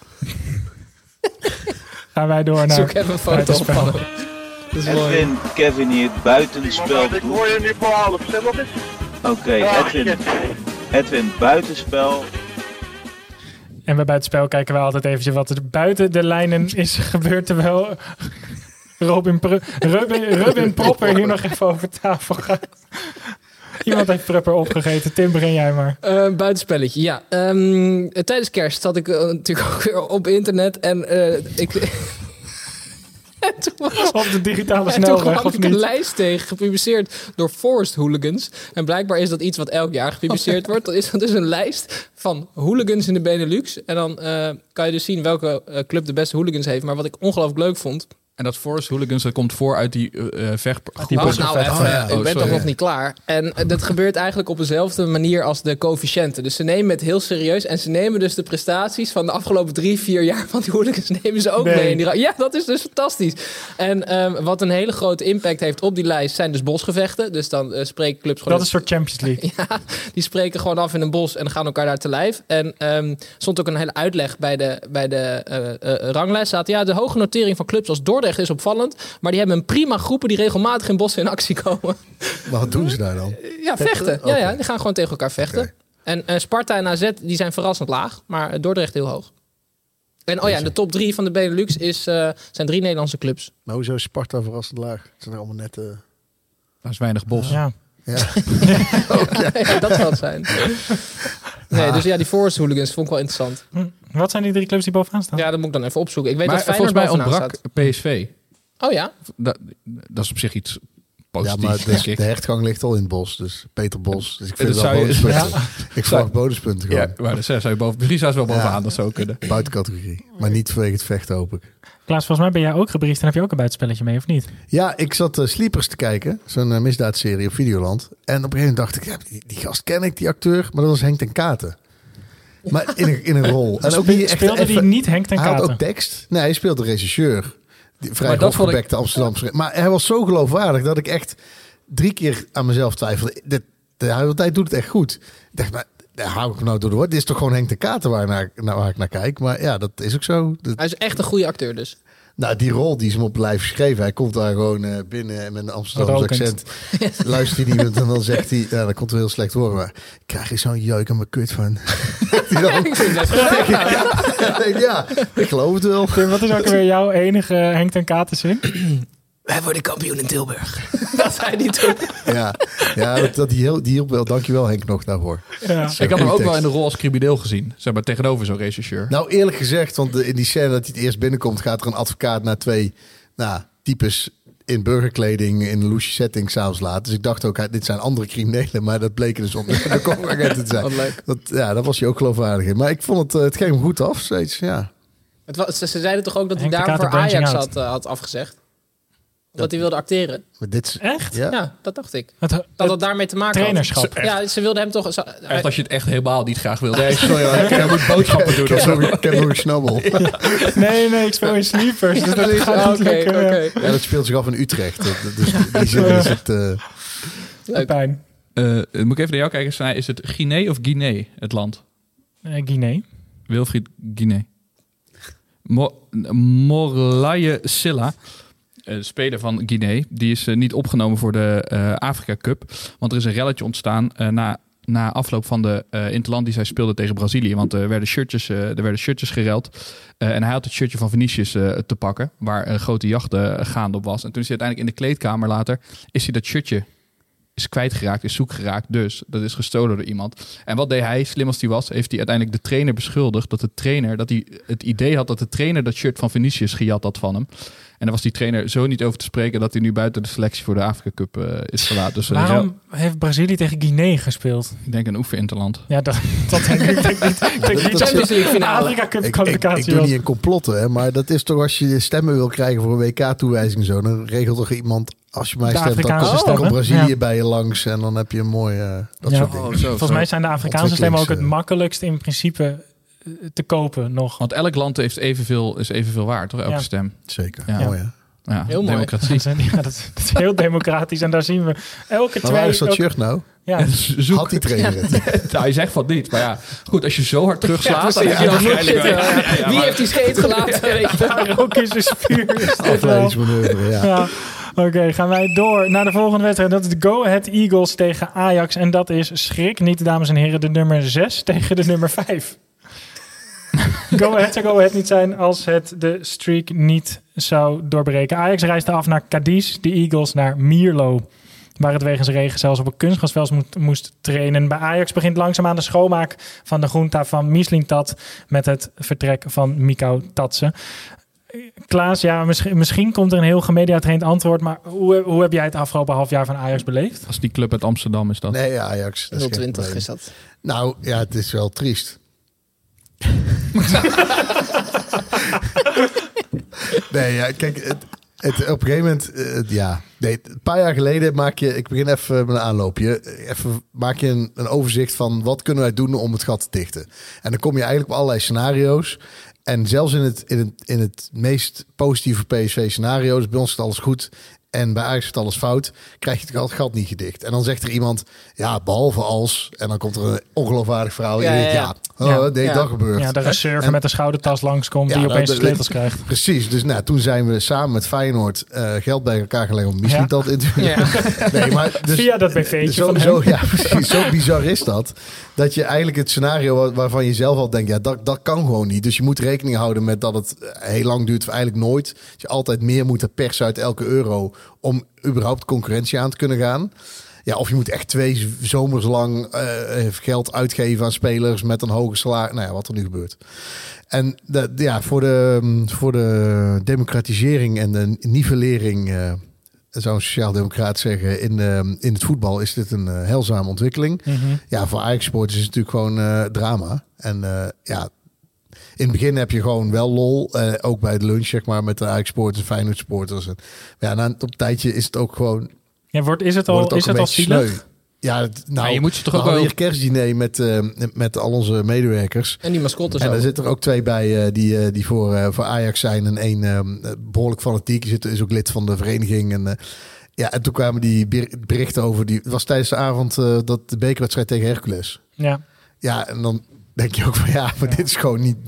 Gaan wij door naar... Zoek even een foto op van hem. Edwin, Kevin hier, buitenspel. Ik hoor je nu voor half. Wat is Oké, Edwin, buitenspel. En bij buitenspel kijken we altijd eventjes wat er buiten de lijnen is gebeurd. Terwijl Robin Propper hier nog even over tafel gaat. Iemand heeft Prupper opgegeten. Tim, begin jij maar. Buitenspelletje, ja. Tijdens kerst zat ik natuurlijk ook weer op internet. En op de digitale toen snelweg, kwam of ik niet? een lijst tegen, gepubliceerd door Forest Hooligans. En blijkbaar is dat iets wat elk jaar gepubliceerd wordt. Dat is dus een lijst van hooligans in de Benelux. En dan kan je dus zien welke club de beste hooligans heeft. Maar wat ik ongelooflijk leuk vond... En dat Forest Hooligans, dat komt voor uit die vechtgroep. Ik ben toch nog niet klaar. En dat gebeurt eigenlijk op dezelfde manier als de coëfficiënten. Dus ze nemen het heel serieus. En ze nemen dus de prestaties van de afgelopen 3-4 jaar van die hooligans nemen ze ook mee. Ja, dat is dus fantastisch. En wat een hele grote impact heeft op die lijst zijn dus bosgevechten. Dus dan spreken clubs gewoon... Dat is een soort Champions League. Ja, die spreken gewoon af in een bos en gaan elkaar daar te lijf. En stond ook een hele uitleg bij de ranglijst. Staat, ja, de hoge notering van clubs als Dordrecht is opvallend, maar die hebben een prima groepen die regelmatig in bossen in actie komen. Maar wat doen ze daar dan? Ja, vechten. Okay. Ja, die gaan gewoon tegen elkaar vechten. Okay. En Sparta en AZ, die zijn verrassend laag, maar Dordrecht heel hoog. En in de top 3 van de Benelux zijn 3 Nederlandse clubs. Maar hoezo is Sparta verrassend laag? Het zijn er allemaal net... Dat is weinig bos. Ja. Ja, dat zal het zijn. Nee, dus ja, die Forest Hooligans vond ik wel interessant. Wat zijn die 3 clubs die bovenaan staan? Ja, dat moet ik dan even opzoeken. Ik weet maar dat Feyenoord volgens mij bovenaan ontbrak staat. PSV. Oh ja? Dat is op zich iets positiefs. Ja, maar de hertgang ligt al in het bos. Dus Peter Bos. Dus ik vind het wel je, bonuspunten. Ik verwacht bonuspunten gewoon. Ja, maar misschien zou ze wel bovenaan dat zou kunnen. Buitencategorie. Maar niet vanwege het vechten, hoop ik. Klaas, volgens mij ben jij ook gebriefd en heb je ook een buitenspelletje mee, of niet? Ja, ik zat Sleepers te kijken. Zo'n misdaadserie op Videoland. En op een gegeven moment dacht ik, ja, die gast ken ik, die acteur. Maar dat was Henk ten Katen. Maar in een rol. En ook speelde die niet Henk ten Katen? Hij had ook tekst. Nee, hij speelde de regisseur. Die vrij hooggebekte Amsterdamse. Maar hij was zo geloofwaardig dat ik echt 3 keer aan mezelf twijfelde. Hij doet het echt goed. Ik dacht, maar hou ik nou door de woord. Dit is toch gewoon Henk ten Katen waar ik naar kijk. Maar ja, dat is ook zo. Hij is echt een goede acteur dus. Nou, die rol die is hem op lijf geschreven. Hij komt daar gewoon binnen met een Amsterdamse accent. Luistert hij iemand en dan zegt hij... Ja, dat komt wel heel slecht horen, maar... Krijg je zo'n jeuk aan mijn kut van... Ik vind dat ja, ik geloof het wel. Tim, wat is ook weer jouw enige Henk ten Katen zin? Wij worden kampioen in Tilburg. Dat zei hij toen. Ja, die hielp wel. Dankjewel Henk nog daarvoor. Ja. Ik had hem ook wel in de rol als crimineel gezien. Zeg maar tegenover zo'n rechercheur. Nou, eerlijk gezegd, want in die scène dat hij het eerst binnenkomt... gaat er een advocaat naar 2 types in burgerkleding in een loesje setting s'avonds laat. Dus ik dacht ook, dit zijn andere criminelen. Maar dat bleken dus de concurrenten te zijn. Dat was hij ook geloofwaardig in. Maar ik vond het ging hem goed af steeds, ja. Ze zeiden toch ook dat hij daar voor Ajax had afgezegd? Dat hij wilde acteren. Maar dit is, Echt? Ja, dat dacht ik. Dat het daarmee te maken trainerschap. had. Ja, ze wilde hem toch... Echt als je het echt helemaal niet graag wil. Nee, sorry, hij moet boodschappen doen. Ik heb nog een snabbel. Nee, ik speel in Sleepers. Dus dat gaat niet lukken. Ja, dat speelt zich af in Utrecht. Dus die zin is het... Pijn. Moet ik even naar jou kijken, Snij. Is het Guinea of Guinea, het land? Guinea. Wilfried Guinea. Morlaye Silla, speler van Guinea, die is niet opgenomen voor de Afrika Cup. Want er is een relletje ontstaan na afloop van de interland die zij speelde tegen Brazilië. Want er werden shirtjes gereld. En hij had het shirtje van Vinicius te pakken, waar een grote jacht gaande op was. En toen is hij uiteindelijk in de kleedkamer later, is hij dat shirtje is kwijtgeraakt, is zoek geraakt. Dus dat is gestolen door iemand. En wat deed hij, slim als hij was, heeft hij uiteindelijk de trainer beschuldigd dat hij het idee had dat de trainer dat shirt van Vinicius gejat had van hem. En daar was die trainer zo niet over te spreken dat hij nu buiten de selectie voor de Afrika Cup is gelaten. Dus, waarom heeft Brazilië tegen Guinea gespeeld? Ik denk een oefeninterland. Ja, dat denk ik niet. Ik denk niet Afrika Cup kwalificatie. Ik doe niet in complotten, hè, maar dat is toch als je stemmen wil krijgen voor een WK-toewijzing zo, dan regelt toch iemand, als je mij stemt, dan komt Brazilië bij je langs en dan heb je een mooi soort dingen. Volgens mij zijn de Afrikaanse stemmen ook het makkelijkst in principe te kopen nog. Want elk land heeft evenveel waard, toch? Elke stem. Zeker. Ja. Mooi, hè? Ja, heel mooi. Democratie. Dat is heel democratisch en daar zien we elke maar waar is dat shirt nou? Ja. Had die trainer het? Hij zegt van niet. Maar ja, goed, als je zo hard terugslaat, dan heb je waarschijnlijk wie heeft die scheet gelaten? Ook is dus vuur. Oké, gaan wij door naar de volgende wedstrijd. Dat is de Go Ahead Eagles tegen Ajax. En dat is schrik niet, dames en heren, de nummer 6 tegen de nummer 5. Go Ahead zou Go Ahead niet zijn als het de streak niet zou doorbreken. Ajax reisde af naar Cadiz, de Eagles naar Mierlo, waar het wegens regen zelfs op een kunstgrasveld moest trainen. Bij Ajax begint langzaamaan de schoonmaak van de groenta van Mislintat met het vertrek van Mikau Tatsen. Klaas, ja, misschien komt er een heel gemediatraind antwoord, maar hoe heb jij het afgelopen half jaar van Ajax beleefd? Als die club uit Amsterdam is dat. Nee, Ajax. 020 is dat. Nou, ja, het is wel triest. Nee, ja, kijk, op een gegeven moment, een paar jaar geleden ik begin even met een aanloopje, maak je een overzicht van wat kunnen wij doen om het gat te dichten. En dan kom je eigenlijk op allerlei scenario's. En zelfs in het meest positieve PSV-scenario, dus bij ons is alles goed en bij Ajax is alles fout, krijg je het gat niet gedicht. En dan zegt er iemand, ja, behalve als, en dan komt er een ongeloofwaardig verhaal. Dat gebeurt. Ja, de reserve met de schoudertas langskomt die opeens de sleutels krijgt. Precies, dus toen zijn we samen met Feyenoord geld bij elkaar gelegd om misschien dat in te nee, maar dus, via dat BV'tje van hem. Ja, precies, zo bizar is dat je eigenlijk het scenario waarvan je zelf al denkt, ja, dat kan gewoon niet. Dus je moet rekening houden met dat het heel lang duurt, of eigenlijk nooit. Dat je altijd meer moet persen uit elke euro om überhaupt concurrentie aan te kunnen gaan. Ja, of je moet echt 2 zomers lang geld uitgeven aan spelers met een hoge salaris. Nou ja, wat er nu gebeurt. En voor de democratisering en de nivellering, zou een sociaal-democraat zeggen, in het voetbal is dit een heilzame ontwikkeling. Mm-hmm. Ja, voor Ajax-sporters is het natuurlijk gewoon drama. En in het begin heb je gewoon wel lol. Ook bij de lunch, zeg maar, met de Ajax-sporters en Feyenoord-sporters. Op een tijdje is het ook gewoon... Ja, is het al zielig? Ja, nou, je moet ze toch ook wel... hier kerstdiner met al onze medewerkers. En die mascottes. En er zitten er ook 2 bij die voor Ajax zijn. En 1 behoorlijk fanatiek. Is ook lid van de vereniging. En toen kwamen die berichten over... Het was tijdens de avond dat de bekerwedstrijd tegen Hercules. Ja. Ja, en dan denk je ook van maar dit is gewoon niet...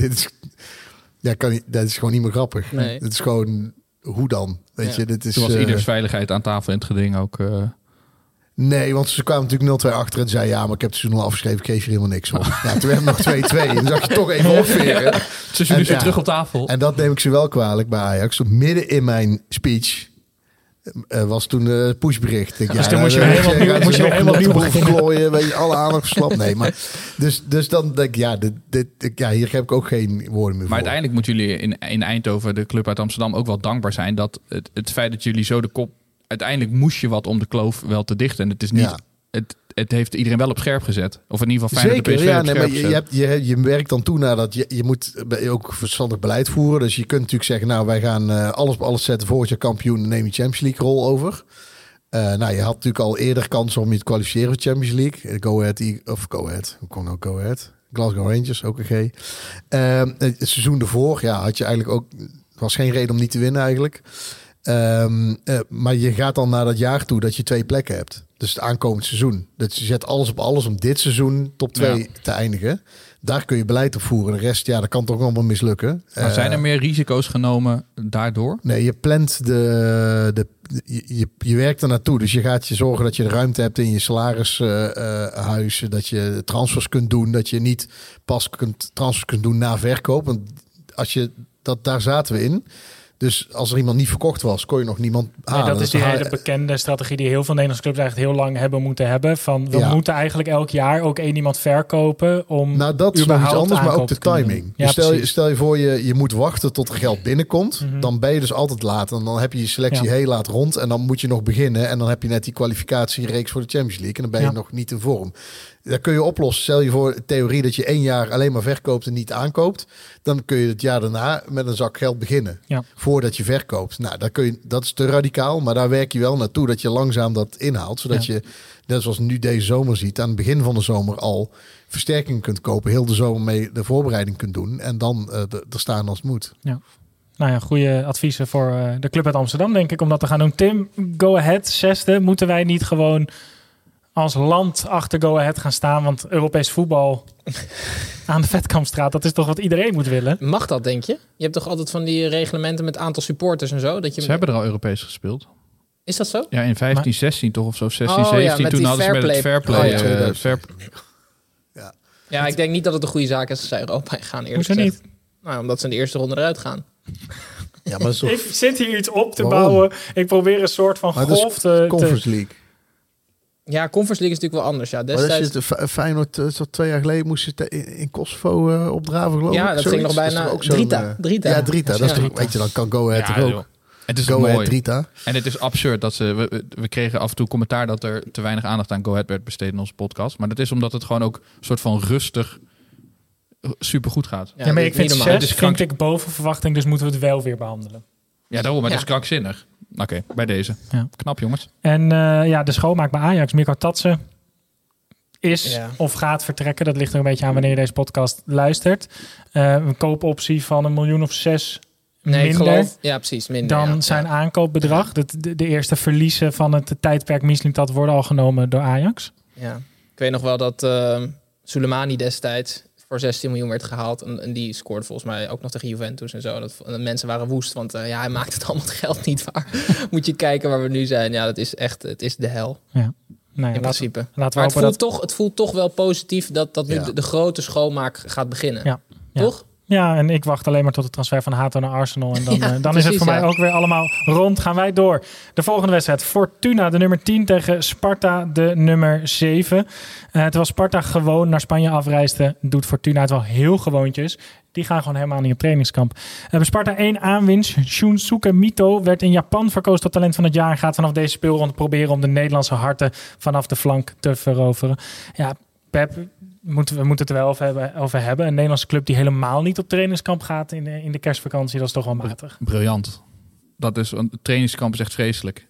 Dat is gewoon niet meer grappig. Nee. Dit is gewoon... Hoe dan? Weet je, dit is... Toen was ieders veiligheid aan tafel in het geding ook... Nee, want ze kwamen natuurlijk 0-2 achter en zei... ja, maar ik heb het seizoen al afgeschreven, ik geef je helemaal niks op. Ja, toen werd het nog 2-2 en dan zag je toch even opveren. Het seizoen is weer terug op tafel. En dat neem ik ze wel kwalijk bij Ajax. Midden in mijn speech was toen het pushbericht. Dus toen moest je weer helemaal nieuw beginnen. Weet je, alle aandacht verslapt. Nee, maar dus dan denk ik, hier heb ik ook geen woorden meer voor. Maar uiteindelijk moeten jullie in Eindhoven, de club uit Amsterdam, ook wel dankbaar zijn dat het feit dat jullie zo de kop... Uiteindelijk moest je wat om de kloof wel te dichten. En het is niet... het heeft iedereen wel op scherp gezet. Of in ieder geval Feyenoord de PSV op scherp gezet. Je werkt dan toe naar dat je moet ook verstandig beleid voeren. Dus je kunt natuurlijk zeggen, nou, wij gaan alles op alles zetten. Volgend jaar kampioen, dan neem je Champions League rol over. Je had natuurlijk al eerder kansen om je te kwalificeren voor Champions League. Go Ahead. Glasgow Rangers, ook een G. Het seizoen ervoor, had je eigenlijk ook... was geen reden om niet te winnen eigenlijk. Maar je gaat dan naar dat jaar toe dat je 2 plekken hebt. Dus het aankomend seizoen. Dus je zet alles op alles om dit seizoen top 2 te eindigen. Daar kun je beleid op voeren. De rest, dat kan toch allemaal mislukken. Maar zijn er meer risico's genomen daardoor? Nee, je plant je werkt er naartoe. Dus je gaat je zorgen dat je de ruimte hebt in je salarishuis. Dat je transfers kunt doen. Dat je niet pas transfers kunt doen na verkoop. Want daar zaten we in. Dus als er iemand niet verkocht was, kon je nog niemand halen. Nee, dat is die hele bekende strategie die heel veel Nederlandse clubs eigenlijk heel lang moeten hebben. Van we moeten eigenlijk elk jaar ook 1 iemand verkopen om. Nou, dat is nog iets anders, maar ook de timing. Ja, dus stel je voor, je moet wachten tot er geld binnenkomt. Mm-hmm. Dan ben je dus altijd laat. En dan heb je je selectie heel laat rond. En dan moet je nog beginnen. En dan heb je net die kwalificatiereeks voor de Champions League. En dan ben je nog niet in vorm. Dat kun je oplossen. Stel je voor de theorie dat je 1 jaar alleen maar verkoopt en niet aankoopt. Dan kun je het jaar daarna met een zak geld beginnen. Ja. Voordat je verkoopt. Nou, dat is te radicaal. Maar daar werk je wel naartoe dat je langzaam dat inhaalt. Zodat je, net zoals nu deze zomer ziet, aan het begin van de zomer al versterking kunt kopen. Heel de zomer mee de voorbereiding kunt doen. En dan er staan als het moet. Ja. Nou ja, goede adviezen voor de club uit Amsterdam, denk ik, om dat te gaan doen. Tim, Go Ahead, 6e. Moeten wij niet gewoon als land achter Go Ahead gaan staan? Want Europees voetbal aan de Vetkampstraat, dat is toch wat iedereen moet willen? Mag dat, denk je? Je hebt toch altijd van die reglementen met aantal supporters en zo? Ze hebben er al Europees gespeeld. Is dat zo? Ja, in 15, 16 toch of zo. 16, 17. Toen hadden ze met het Fairplay. Ja, ik denk niet dat het een goede zaak is als zij Europa gaan, eerlijk gezegd. Niet? Nou, omdat ze in de eerste ronde eruit gaan. Ja, maar ik zit hier iets op te bouwen. Ik probeer een soort van golf te... Conference League. Ja, Conference League is natuurlijk wel anders. Ja, destijds... Maar Feyenoord, 2 jaar geleden moest je in Kosovo opdraven, geloof ik. Ja, dat ging nog bijna... Drita. Ja, Drita. Dat is toch, weet je, dan kan Go Ahead toch ook. Het is mooi. Drita. En het is absurd dat we kregen af en toe commentaar dat er te weinig aandacht aan Go Ahead werd besteed in onze podcast. Maar dat is omdat het gewoon ook een soort van rustig supergoed gaat. Ja, maar ik vind 6 vind ik boven verwachting, dus moeten we het wel weer behandelen. Ja, daarom. Maar het is krankzinnig. Oké, bij deze. Ja. Knap, jongens. En de schoonmaak bij Ajax, Mirko Tatsen, is of gaat vertrekken. Dat ligt er een beetje aan wanneer je deze podcast luistert. Een koopoptie van 1 miljoen of 6 minder. Ja, precies. Minder, dan zijn aankoopbedrag. Ja. De eerste verliezen van het tijdperk Mislintat worden al genomen door Ajax. Ja, ik weet nog wel dat Soleimani destijds voor 16 miljoen werd gehaald. En die scoorde volgens mij ook nog tegen Juventus en zo. Dat mensen waren woest, want hij maakt het allemaal het geld niet waar. Moet je kijken waar we nu zijn. Ja, dat is echt, het is de hel. Ja. Nee, in principe. Laten we maar het voelt toch wel positief dat nu de grote schoonmaak gaat beginnen. Ja. Toch? Ja, en ik wacht alleen maar tot de transfer van Hato naar Arsenal. En dan precies, is het voor mij ook weer allemaal rond. Gaan wij door. De volgende wedstrijd. Fortuna, de nummer 10 tegen Sparta, de nummer 7. Terwijl Sparta gewoon naar Spanje afreisde, doet Fortuna het wel heel gewoontjes. Die gaan gewoon helemaal niet op trainingskamp. Bij Sparta 1 aanwinst. Shunsuke Mito werd in Japan verkozen tot talent van het jaar. En gaat vanaf deze speelronde proberen om de Nederlandse harten vanaf de flank te veroveren. Ja, Pep, we moeten het er wel over hebben. Een Nederlandse club die helemaal niet op trainingskamp gaat in de kerstvakantie. Dat is toch wel matig. Briljant. Het trainingskamp is echt vreselijk.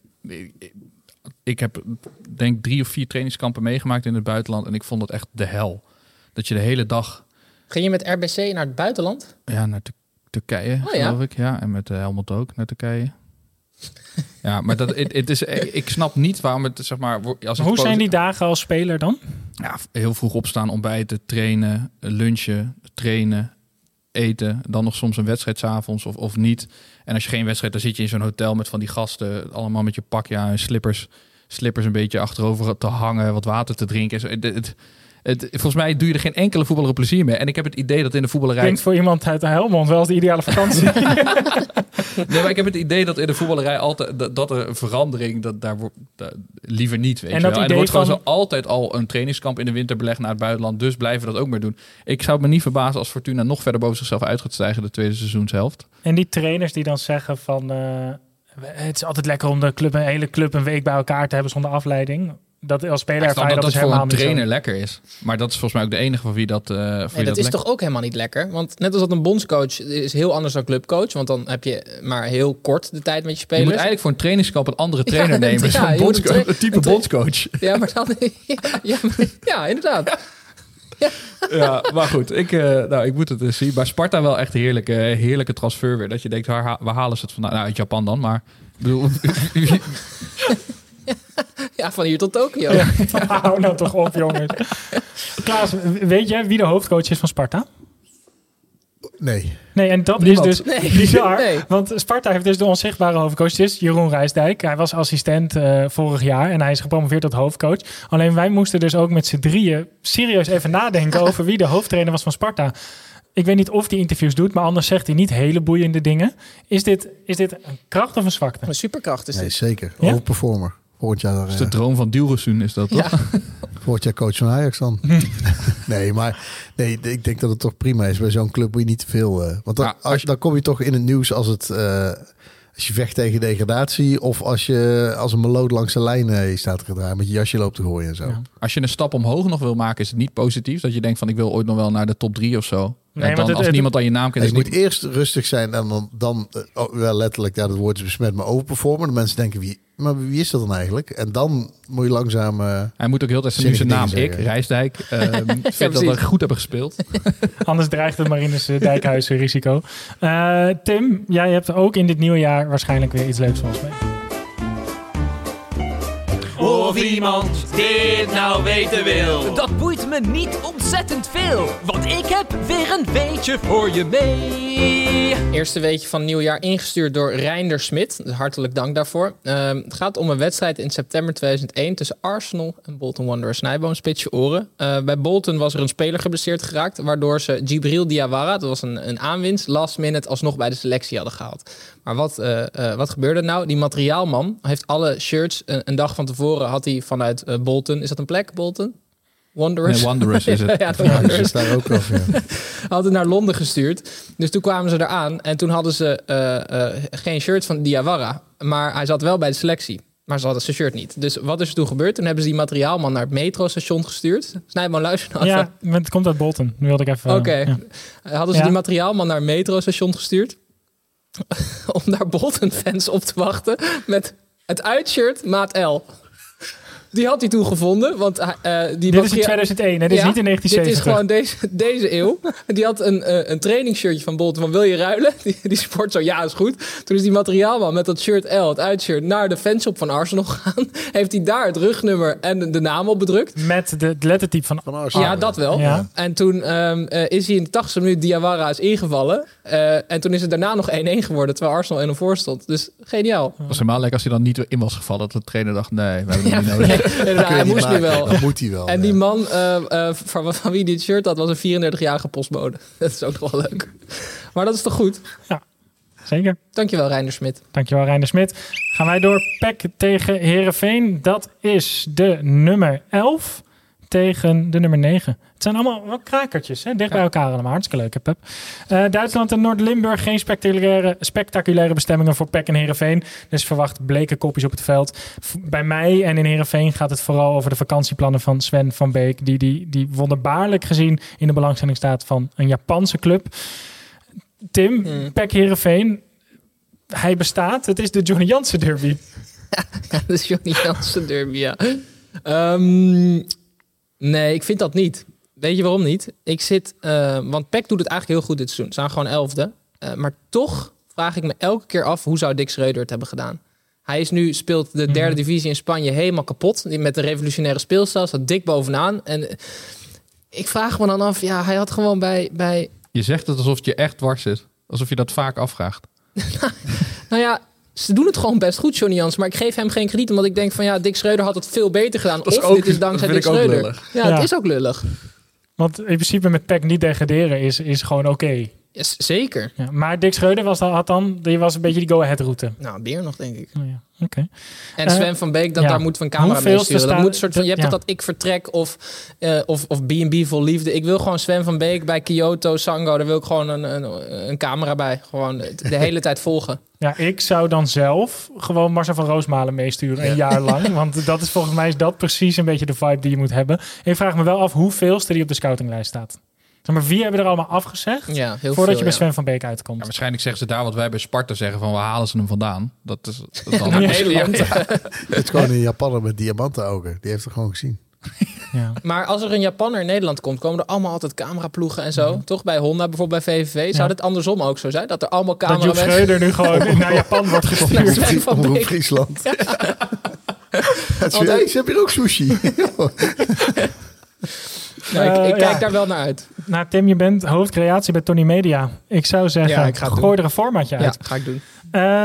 Ik heb denk 3 of 4 trainingskampen meegemaakt in het buitenland. En ik vond het echt de hel. Dat je de hele dag... Ging je met RBC naar het buitenland? Ja, naar Turkije, geloof ik. Ja, en met Helmond ook naar Turkije. Ja, maar het is, ik snap niet waarom het, zeg maar... Hoe zijn die dagen als speler dan? Ja, heel vroeg opstaan, ontbijten, trainen, lunchen, trainen, eten. Dan nog soms een wedstrijd 's avonds of niet. En als je geen wedstrijd, dan zit je in zo'n hotel met van die gasten. Allemaal met je pakje en slippers een beetje achterover te hangen, wat water te drinken. Volgens mij doe je er geen enkele voetballer plezier mee. En ik heb het idee dat in de voetballerij... Klinkt voor iemand uit de Helmond wel eens de ideale vakantie. Nee, maar ik heb het idee dat in de voetballerij altijd... dat er een verandering, daar liever niet, weet je wel. En er wordt gewoon zo altijd al een trainingskamp in de winter belegd naar het buitenland. Dus blijven we dat ook maar doen. Ik zou me niet verbazen als Fortuna nog verder boven zichzelf uit gaat stijgen de tweede seizoenshelft. En die trainers die dan zeggen van... het is altijd lekker om de hele club een week bij elkaar te hebben zonder afleiding. dat als speler Ik ervaar snap je dat is voor helemaal een niet trainer zo. lekker is. Maar dat is volgens mij ook de enige van wie dat dat is toch ook helemaal niet lekker? Want net als dat een bondscoach is heel anders dan clubcoach. Want dan heb je maar heel kort de tijd met je Je spelers. moet eigenlijk voor een trainingskamp een andere trainer nemen. ja, Zo'n je moet een type bondscoach. Ja, maar dan... ja, inderdaad. Ja, maar goed. Ik moet het eens zien. Maar Sparta wel echt heerlijke transfer weer. Dat je denkt, waar halen ze het vandaan? Nou, uit Japan dan, maar... Ik bedoel... Ja, van hier tot Tokio. Ja, hou nou toch op, jongens. Klaas, weet jij wie de hoofdcoach is van Sparta? Nee. Nee, en dat Niemand. is dus Nee. bizar. Nee. Want Sparta heeft dus de onzichtbare hoofdcoach. Het is Jeroen Rijsdijk. Hij was assistent vorig jaar en hij is gepromoveerd tot hoofdcoach. Alleen wij moesten dus ook met z'n drieën serieus even nadenken over wie de hoofdtrainer was van Sparta. Ik weet niet of hij interviews doet, maar anders zegt hij niet hele boeiende dingen. Is dit een kracht of een zwakte? Een superkracht is dit. Nee, zeker. Ja? Overperformer. Volgend jaar, Dat is de droom van Dilrosun, is dat toch? Ja. volgend jaar coach van Ajax dan. Nee, ik denk dat het toch prima is. Bij zo'n club moet je niet te veel... want dan, Ja, dan kom je toch in het nieuws als het... als je vecht tegen degradatie of als je als een meloot langs de lijn staat te gedraaien met je jasje loopt te gooien en zo. Ja. Als je een stap omhoog nog wil maken, is het niet positief. Dat je denkt van, ik wil ooit nog wel naar de top 3 of zo. Nee, En dan, want als niemand aan je naam kent... Je is moet niet... eerst rustig zijn en dan wel letterlijk, ja, dat woord is besmet, maar overperformen. De mensen denken, wie is dat dan eigenlijk? En dan moet je langzaam... Hij moet ook heel tijd zijn naam, zeggen. Rijsdijk. Vind dat we goed hebben gespeeld. Anders dreigt het Marinus Dijkhuis risico. Tim, jij hebt ook in dit nieuwe jaar waarschijnlijk weer iets leuks voor ons mee. Of iemand dit nou weten wil. Dat boeit me niet ontzettend veel. Want ik heb weer een weetje voor je mee. Eerste weetje van nieuwjaar ingestuurd door Reinder Smit. Dus hartelijk dank daarvoor. Het gaat om een wedstrijd in september 2001 tussen Arsenal en Bolton Wanderers. Snijboom, spits je oren. Bij Bolton was er een speler geblesseerd geraakt, waardoor ze Djibril Diawara, dat was een aanwinst, last minute alsnog bij de selectie hadden gehaald. Maar wat gebeurde nou? Die materiaalman heeft alle shirts een dag van tevoren had hij vanuit Bolton. Is dat een plek, Bolton? Wanderers? Nee, Wanderers is het. Ja, de Wanderers. is daar ook af, ja. Had het naar Londen gestuurd. Dus toen kwamen ze eraan en toen hadden ze geen shirt van Diawara. Maar hij zat wel bij de selectie. Maar ze hadden zijn shirt niet. Dus wat is er toen gebeurd? Toen hebben ze die materiaalman naar het metrostation gestuurd. Snijboom, luister nou even. Ja, het komt uit Bolton. Nu wilde ik even... Oké. Ja. Hadden ze die materiaalman naar het metrostation gestuurd. Om daar Bolton-fans op te wachten met het uitshirt maat L. Die had hij toen gevonden. Want dit is in 2001, hè? Dit is niet in 1970. Dit is gewoon deze eeuw. Die had een trainingsshirtje van Bolton van wil je ruilen? Die sport zo, ja is goed. Toen is die materiaalman met dat shirt L, het uitshirt, naar de fanshop van Arsenal gegaan. Heeft hij daar het rugnummer en de naam op bedrukt. Met het lettertype van Arsenal. Ja, dat wel. Ja. En toen is hij in de 80e minuut Diawara is ingevallen. En toen is het daarna nog 1-1 geworden, terwijl Arsenal 1-0 voor stond. Dus geniaal. Het was helemaal lekker als hij dan niet in was gevallen. Dat de trainer dacht, nee, we hebben hem niet nodig. Hij moest nu wel. Dat moet hij wel. En die man van wie dit shirt had, was een 34-jarige postbode. Dat is ook nog wel leuk. Maar dat is toch goed? Ja, zeker. Dankjewel, Reinder Smit. Dankjewel, Reinder Smit. Gaan wij door PEC tegen Heerenveen. Dat is de nummer 11 tegen de nummer 9. Het zijn allemaal wel krakertjes, hè? Dicht bij elkaar allemaal. Hartstikke leuk, Pep. Duitsland en Noord-Limburg. Geen spectaculaire bestemmingen voor PEC en Heerenveen. Dus verwacht bleke kopjes op het veld. Bij mij en in Heerenveen gaat het vooral over de vakantieplannen van Sven van Beek. Die wonderbaarlijk gezien in de belangstelling staat van een Japanse club. Tim, PEC Heerenveen. Hij bestaat. Het is de Johnny Jansen derby. Ja, de Johnny Jansen derby, ja. Nee, ik vind dat niet. Weet je waarom niet? Want PEC doet het eigenlijk heel goed dit seizoen. Ze zijn gewoon 11e. Maar toch vraag ik me elke keer af, hoe zou Dick Schreuder het hebben gedaan? Hij speelt de derde divisie in Spanje helemaal kapot. Met de revolutionaire speelstijl staat dik bovenaan. En ik vraag me dan af, ja, hij had gewoon bij... Je zegt het alsof het je echt dwars is. Alsof je dat vaak afvraagt. Nou ja, ze doen het gewoon best goed, Johnny Jansen. Maar ik geef hem geen krediet, omdat ik denk van ja, Dick Schreuder had het veel beter gedaan. Of dit is dankzij Dick Schreuder. Ja, het is ook lullig. Want in principe met PEC niet degraderen is gewoon oké. Ja, zeker. Ja, maar Dick Schreuder die was een beetje die go-ahead route. Nou, meer nog, denk ik. Oh, ja. Okay. En Sven van Beek, daar moeten we een camera mee sturen. Dat moet een soort van, je hebt dat ik vertrek of B&B vol liefde. Ik wil gewoon Sven van Beek bij Kyoto, Sango. Daar wil ik gewoon een camera bij. Gewoon de hele tijd volgen. Ja, ik zou dan zelf gewoon Marcel van Roosmalen meesturen een jaar lang. Want dat is volgens mij precies een beetje de vibe die je moet hebben. Ik vraag me wel af hoeveelste die op de scoutinglijst staat. Zeg maar, wie hebben er allemaal afgezegd voordat je bij Sven van Beek uitkomt? Ja, waarschijnlijk zeggen ze daar wat wij bij Sparta zeggen van waar halen ze hem vandaan? Dat is dan Nederland. Het is gewoon een Japaner met diamantenogen. Die heeft er gewoon gezien. Ja. Maar als er een Japanner in Nederland komt, komen er allemaal altijd cameraploegen en zo. Toch bij Honda, bijvoorbeeld bij VVV. Zou dit andersom ook zo zijn? Dat er allemaal cameramensen... Dat Joep Schreuder nu gewoon naar Japan wordt gestuurd. Omroep Friesland. Ze hebben hier ook sushi. Nou, ik kijk daar wel naar uit. Nou, Tim, je bent hoofdcreatie bij Tony Media. Ik zou zeggen, gooi er een formatje uit. Ja, ga ik doen.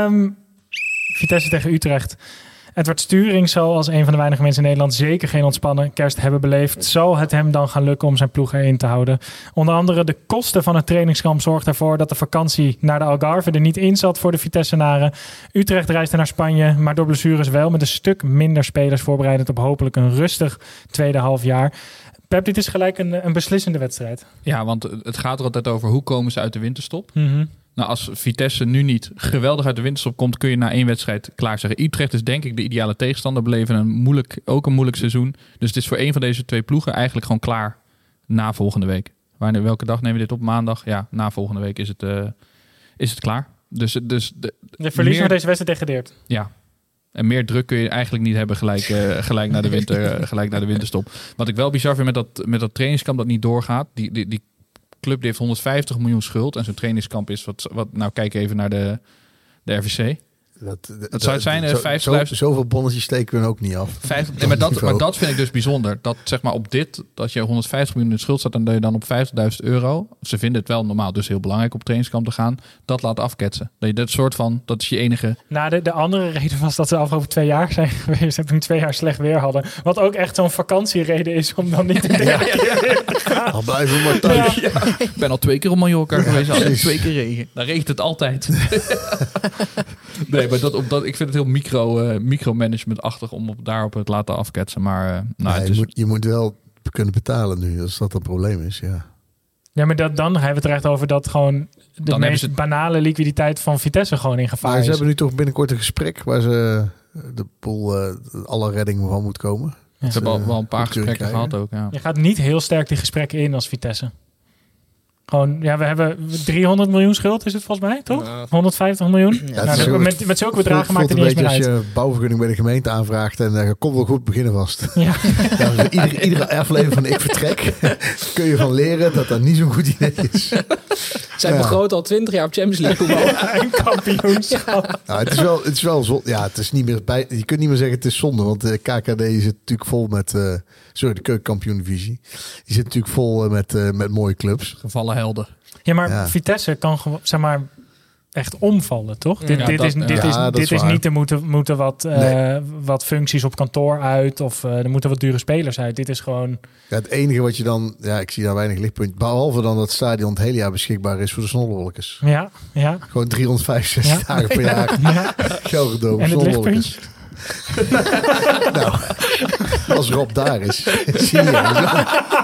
Vitesse tegen Utrecht. Edward Sturing zal als een van de weinige mensen in Nederland zeker geen ontspannen kerst hebben beleefd. Zal het hem dan gaan lukken om zijn ploeg erin te houden? Onder andere de kosten van het trainingskamp zorgt ervoor dat de vakantie naar de Algarve er niet in zat voor de Vitessenaren. Utrecht reisde naar Spanje, maar door blessures wel met een stuk minder spelers voorbereidend op hopelijk een rustig tweede halfjaar. Pep, dit is gelijk een beslissende wedstrijd. Ja, want het gaat er altijd over hoe komen ze uit de winterstop. Mm-hmm. Nou, als Vitesse nu niet geweldig uit de winterstop komt, kun je na 1 wedstrijd klaar zeggen. Utrecht is denk ik de ideale tegenstander. Beleven ook een moeilijk seizoen. Dus het is voor een van deze 2 ploegen eigenlijk gewoon klaar na volgende week. Welke dag nemen we dit op? Maandag? Ja, na volgende week is het klaar. Dus de verlies van deze wedstrijd degradeert. Ja. En meer druk kun je eigenlijk niet hebben gelijk naar de winterstop. Wat ik wel bizar vind met dat trainingskamp dat niet doorgaat. Die club die heeft 150 miljoen schuld. En zo'n trainingskamp is wat nou, kijk even naar de RVC. Dat zou zijn 50.000. Zoveel bonnetjes steken we ook niet af. Maar dat vind ik dus bijzonder. Dat zeg maar dat je 150 miljoen in schuld staat en dat je dan op €50.000. Ze vinden het wel normaal, dus heel belangrijk op trainingskamp te gaan. Dat laat afketsen. Dat je dat soort van, dat is je enige. Nou, de andere reden was dat ze de afgelopen 2 jaar zijn geweest. En toen 2 jaar slecht weer hadden. Wat ook echt zo'n vakantiereden is om dan niet te gaan. Al blijven we maar thuis. Ja. Ik ben al 2 keer op Mallorca geweest. Al 2 keer regen. Dan regent het altijd. Nee, maar ik vind het heel micromanagement-achtig om daarop het laten afketsen. Maar je moet wel kunnen betalen nu, als dat een probleem is, ja. Ja, maar dan hebben we het er echt over dat gewoon de meest banale liquiditeit van Vitesse gewoon in gevaar is. Ze hebben nu toch binnenkort een gesprek waar ze de boel alle redding van moet komen. Ja. Ze hebben wel een paar gesprekken gehad ook, ja. Je gaat niet heel sterk die gesprekken in als Vitesse. Gewoon, ja, we hebben 300 miljoen schuld, is het volgens mij, toch? 150 miljoen. Ja, met zulke bedragen maakt het niet eens meer uit. Als je bouwvergunning bij de gemeente aanvraagt en komt wel goed, beginnen vast. Ja. Iedere aflevering van Ik Vertrek kun je van leren dat dat niet zo'n goed idee is. Zij begroten al 20 jaar op Champions League. En kampioenschap. Ja, het is wel zonde. Ja, het is niet meer je kunt niet meer zeggen het is zonde, want de KKD zit natuurlijk vol met... de keukenkampioen-divisie. Die zit natuurlijk vol met mooie clubs. Gevallen helden. Ja, maar Vitesse kan gewoon, zeg maar, echt omvallen, toch? Dit is niet, er moeten wat functies op kantoor uit of er moeten wat dure spelers uit. Dit is gewoon... Ja, het enige wat je dan... Ja, ik zie daar weinig lichtpunt. Behalve dan dat het stadion het hele jaar beschikbaar is voor de Snollebolletjes. Ja. Gewoon 365 dagen per jaar. Ja. Gelredome, en het lichtpuntje? Nou, als Rob daar is, zie je.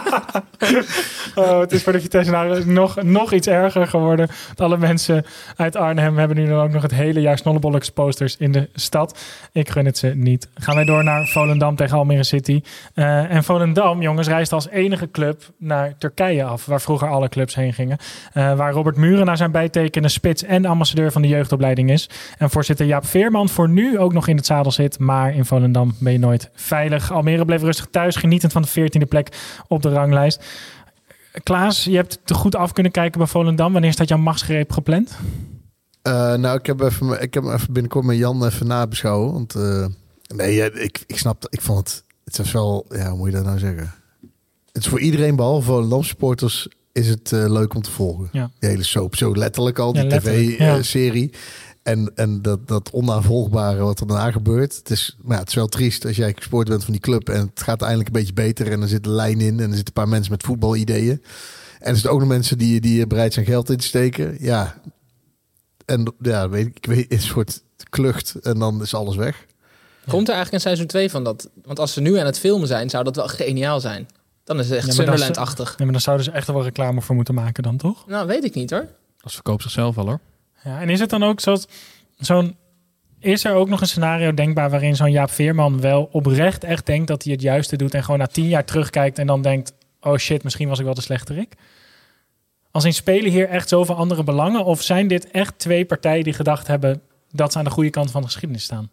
Het is voor de Vitesse nog iets erger geworden. Want alle mensen uit Arnhem hebben nu dan ook nog het hele jaar Snollebolleks posters in de stad. Ik gun het ze niet. Gaan wij door naar Volendam tegen Almere City. En Volendam, jongens, reist als enige club naar Turkije af, waar vroeger alle clubs heen gingen. Waar Robert Muren naar zijn bijtekende spits en ambassadeur van de jeugdopleiding is. En voorzitter Jaap Veerman voor nu ook nog in het zadel zit. Maar in Volendam ben je nooit veilig. Almere bleef rustig thuis, genietend van de 14e plek op de ranglijst. Klaas, je hebt te goed af kunnen kijken bij Volendam. Wanneer staat jouw machtsgreep gepland? Nou, ik heb even binnenkort met Jan even nabeschouwen. Want ik snap, ik vond het is wel, ja, hoe moet je dat nou zeggen? Het is voor iedereen behalve Volendam supporters is het leuk om te volgen. Ja. Die hele soap, zo letterlijk al, die tv-serie. En dat onnavolgbare wat er daarna gebeurt. Het is wel triest als jij supporter bent van die club en het gaat eindelijk een beetje beter en er zit een lijn in en er zitten een paar mensen met voetbalideeën. En er zijn ook nog mensen die bereid zijn geld in te steken. Ja. En ja, ik weet een soort klucht en dan is alles weg. Komt er eigenlijk een seizoen 2 van dat? Want als ze nu aan het filmen zijn, zou dat wel geniaal zijn. Dan is het echt Sunderland-achtig. Ja, maar dan zouden ze echt wel reclame voor moeten maken dan, toch? Nou, weet ik niet hoor. Dat verkoopt zichzelf wel hoor. Ja, en is het dan ook is er ook nog een scenario denkbaar waarin zo'n Jaap Veerman wel oprecht echt denkt dat hij het juiste doet en gewoon na 10 jaar terugkijkt en dan denkt, oh shit, misschien was ik wel de slechterik? Als in spelen hier echt zoveel andere belangen? Of zijn dit echt 2 partijen die gedacht hebben dat ze aan de goede kant van de geschiedenis staan?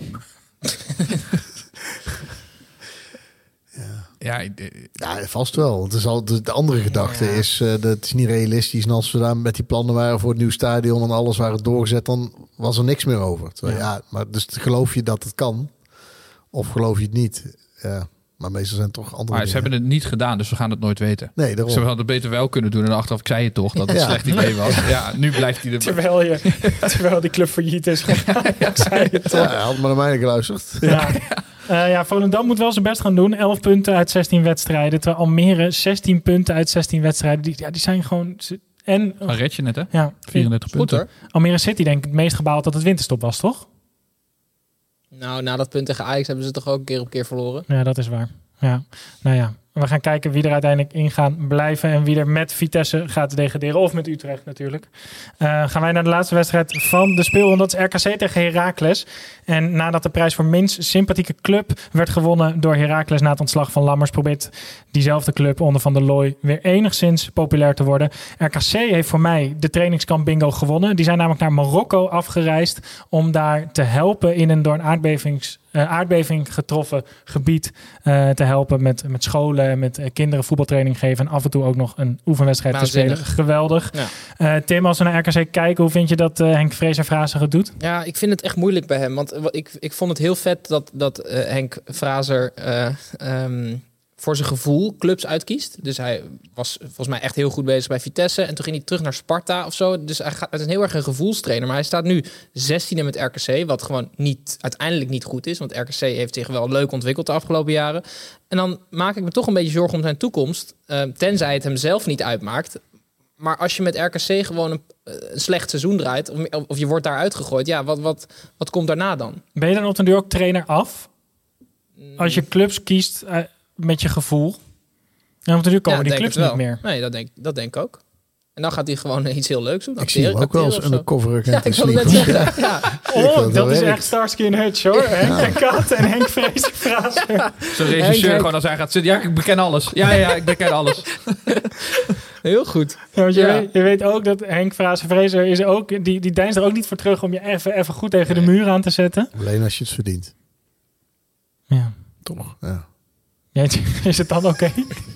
Ja, vast wel. Het is al de andere gedachte is dat het is niet realistisch. En als we daar met die plannen waren voor het nieuwe stadion en alles waren doorgezet, dan was er niks meer over. Terwijl, maar dus geloof je dat het kan? Of geloof je het niet? Ja. Maar meestal zijn het toch andere Maar ze hebben het niet gedaan, dus we gaan het nooit weten. Nee, daarom. Ze hadden het beter wel kunnen doen. En achteraf, ik zei het toch, dat het een slecht idee was. Ja, nu blijft hij er. Terwijl die club failliet is. Ik zei het toch. Ja, hij had maar naar mij geluisterd. Ja. Volendam moet wel zijn best gaan doen. 11 punten uit 16 wedstrijden. Terwijl Almere 16 punten uit 16 wedstrijden. Die zijn gewoon... En red je net, hè? Ja, 34 punten. Goed, hoor. Almere City denk ik het meest gebaald dat het winterstop was, toch? Nou, na dat punt tegen Ajax hebben ze toch ook keer op keer verloren. Ja, dat is waar. Ja, nou ja. We gaan kijken wie er uiteindelijk in gaan blijven en wie er met Vitesse gaat degraderen. Of met Utrecht natuurlijk. Gaan wij naar de laatste wedstrijd van de speelronde. Dat is RKC tegen Heracles. En nadat de prijs voor minst sympathieke club werd gewonnen door Heracles na het ontslag van Lammers, probeert diezelfde club onder Van der Looy weer enigszins populair te worden. RKC heeft voor mij de trainingskamp bingo gewonnen. Die zijn namelijk naar Marokko afgereisd om daar te helpen in een door een aardbeving getroffen gebied te helpen met scholen, met kinderen voetbaltraining geven en af en toe ook nog een oefenwedstrijd te spelen. Geweldig. Ja. Tim, als we naar RKC kijken, hoe vind je dat Henk Fraser het doet? Ja, ik vind het echt moeilijk bij hem. Want ik vond het heel vet dat Henk Fraser voor zijn gevoel clubs uitkiest. Dus hij was volgens mij echt heel goed bezig bij Vitesse. En toen ging hij terug naar Sparta of zo. Dus hij is heel erg een gevoelstrainer. Maar hij staat nu 16e met RKC. Wat gewoon uiteindelijk niet goed is. Want RKC heeft zich wel leuk ontwikkeld de afgelopen jaren. En dan maak ik me toch een beetje zorgen om zijn toekomst. Tenzij het hem zelf niet uitmaakt. Maar als je met RKC gewoon een slecht seizoen draait, of je wordt daar uitgegooid, ja, wat komt daarna dan? Ben je dan op den duur ook trainer af? Als je clubs kiest met je gevoel. En op den duur komen die clubs niet meer. Nee, dat denk ik ook. En dan gaat hij gewoon iets heel leuks doen. Ik zie hem ook wel eens undercover. Ja, ik wil net zeggen. Ja. Dat is echt Starsky en Hutch, hoor. Henk en Kat en Henk Fraser. Zo'n regisseur gewoon als hij gaat zitten. Ja, ik beken alles. Ja, ik beken alles. Heel goed. Ja, want je weet ook dat Henk Fraser is ook, die deinst er ook niet voor terug om je even goed tegen de muur aan te zetten. Alleen als je het verdient. Ja. Toch? Ja. Is het dan oké?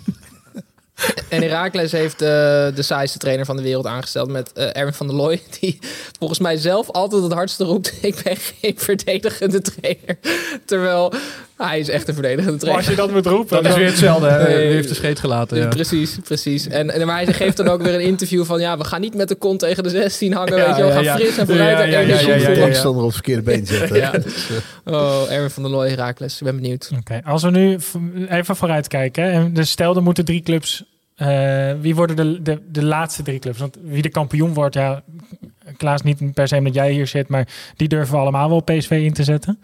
En Heracles heeft de saaiste trainer van de wereld aangesteld met Erwin van der Looy. Die volgens mij zelf altijd het hardste roept: ik ben geen verdedigende trainer. Terwijl hij is echt een verdedigende trainer. Maar als je dat moet roepen, dat is weer hetzelfde. Hij heeft de scheet gelaten. Ja. Precies. Maar hij geeft dan ook weer een interview van: ja, we gaan niet met de kont tegen de 16 hangen. Weet je, we gaan fris en vooruit. Ja. op het verkeerde been zetten. Erwin van der Looy, Heracles. Ik ben benieuwd. Oké, als we nu even vooruit kijken. En dus stel, er moeten 3 clubs. Wie worden de laatste 3 clubs? Want wie de kampioen wordt, ja, Klaas, niet per se omdat jij hier zit, maar die durven we allemaal wel PSV in te zetten.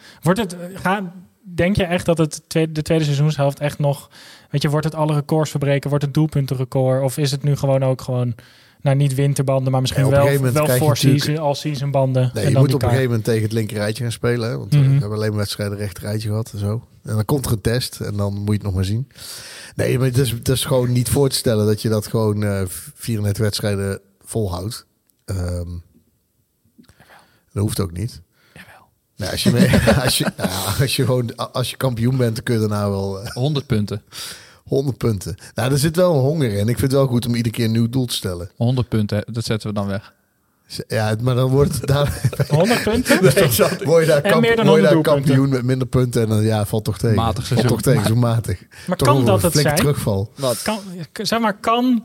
Denk je echt dat de tweede seizoenshelft echt nog, weet je, wordt het alle records verbreken? Wordt het doelpuntenrecord? Of is het nu gewoon niet winterbanden, maar misschien wel voor all-season banden? Nee, je moet op een gegeven moment tegen het linker rijtje gaan spelen. Hè? Want we hebben alleen maar wedstrijden rechter rijtje gehad en zo. En dan komt er een test en dan moet je het nog maar zien. Nee, maar het is gewoon niet voor te stellen dat je dat gewoon 34 wedstrijden volhoudt. Dat hoeft ook niet. Nou, als je kampioen bent, dan kun je daarna wel 100 punten. 100 punten. Nou, er zit wel een honger in. Ik vind het wel goed om iedere keer een nieuw doel te stellen. 100 punten, dat zetten we dan weg. Ja, maar dan wordt het daar 100 punten? Word je daar kampioen met minder punten en dan valt toch tegen. Matig seizoen. Zo matig. Maar toch kan dat het zijn? Terugval. Wat? Kan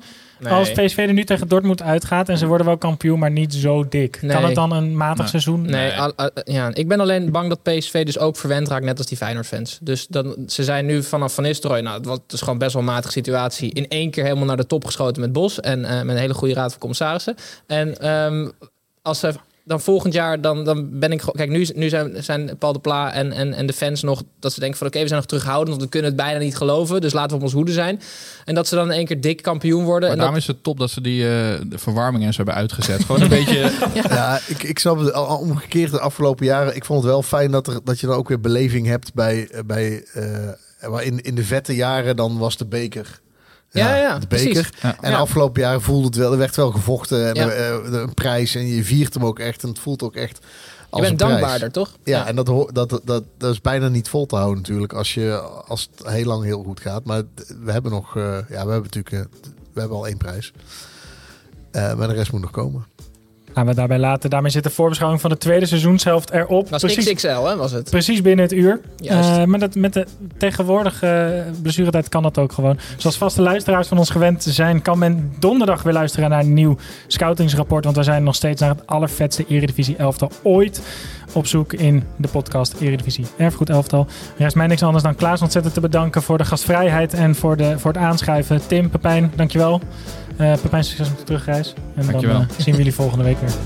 als PSV er nu tegen Dortmund uitgaat en ze worden wel kampioen, maar niet zo dik. Nee. Kan het dan een matig seizoen? Nee, ik ben alleen bang dat PSV dus ook verwend raakt, net als die Feyenoord-fans. Dus ze zijn nu vanaf Van Nistelrooy, het is gewoon best wel een matige situatie, in 1 keer helemaal naar de top geschoten met Bos en met een hele goede raad van commissarissen. En als ze dan volgend jaar, dan ben ik gewoon... Kijk, nu zijn Paul de Pla en de fans nog... dat ze denken van oké, we zijn nog terughoudend... want we kunnen het bijna niet geloven, dus laten we op ons hoede zijn. En dat ze dan in 1 keer dik kampioen worden. Maar daarom is het top dat ze die de verwarming en zo hebben uitgezet. Gewoon een beetje... Ja, ik snap het omgekeerd de afgelopen jaren. Ik vond het wel fijn dat je dan ook weer beleving hebt bij in de vette jaren dan was de beker... Ja, de beker. Ja. En de afgelopen jaren voelde het wel, er werd wel gevochten en een prijs en je viert hem ook echt en het voelt ook echt als je bent een prijs. dankbaarder, toch? Ja, en dat is bijna niet vol te houden natuurlijk als het heel lang heel goed gaat. Maar we hebben nog, we hebben al 1 prijs. Maar de rest moet nog komen. Gaan we daarbij laten. Daarmee zit de voorbeschouwing van de tweede seizoenshelft erop. Was XXL, hè, was het? Precies binnen het uur. Maar met de tegenwoordige blessuretijd kan dat ook gewoon. Zoals vaste luisteraars van ons gewend zijn, kan men donderdag weer luisteren naar een nieuw scoutingsrapport. Want we zijn nog steeds naar het allervetste Eredivisie elftal ooit op zoek in de podcast Eredivisie Erfgoed Elftal. Er rest mij niks anders dan Klaas ontzettend te bedanken voor de gastvrijheid en voor het aanschuiven. Tim, Pepijn, dankjewel. Pepijn, succes met de terugreis. En dankjewel. Dan zien we jullie volgende week weer.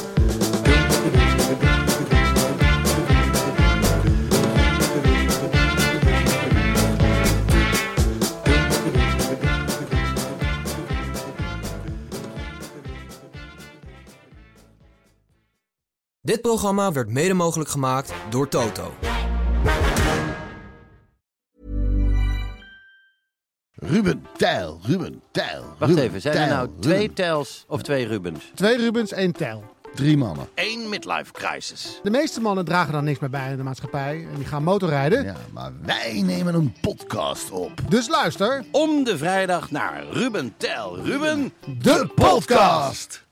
Dit programma werd mede mogelijk gemaakt door Toto. Ruben Tijl. Wacht even, zijn er nou 2 Tijls of 2 Rubens? 2 Rubens, 1 Tijl. 3 mannen. 1 midlife crisis. De meeste mannen dragen dan niks meer bij in de maatschappij en die gaan motorrijden. Ja, maar wij nemen een podcast op. Dus luister. Om de vrijdag naar Ruben Tijl. Ruben, de podcast.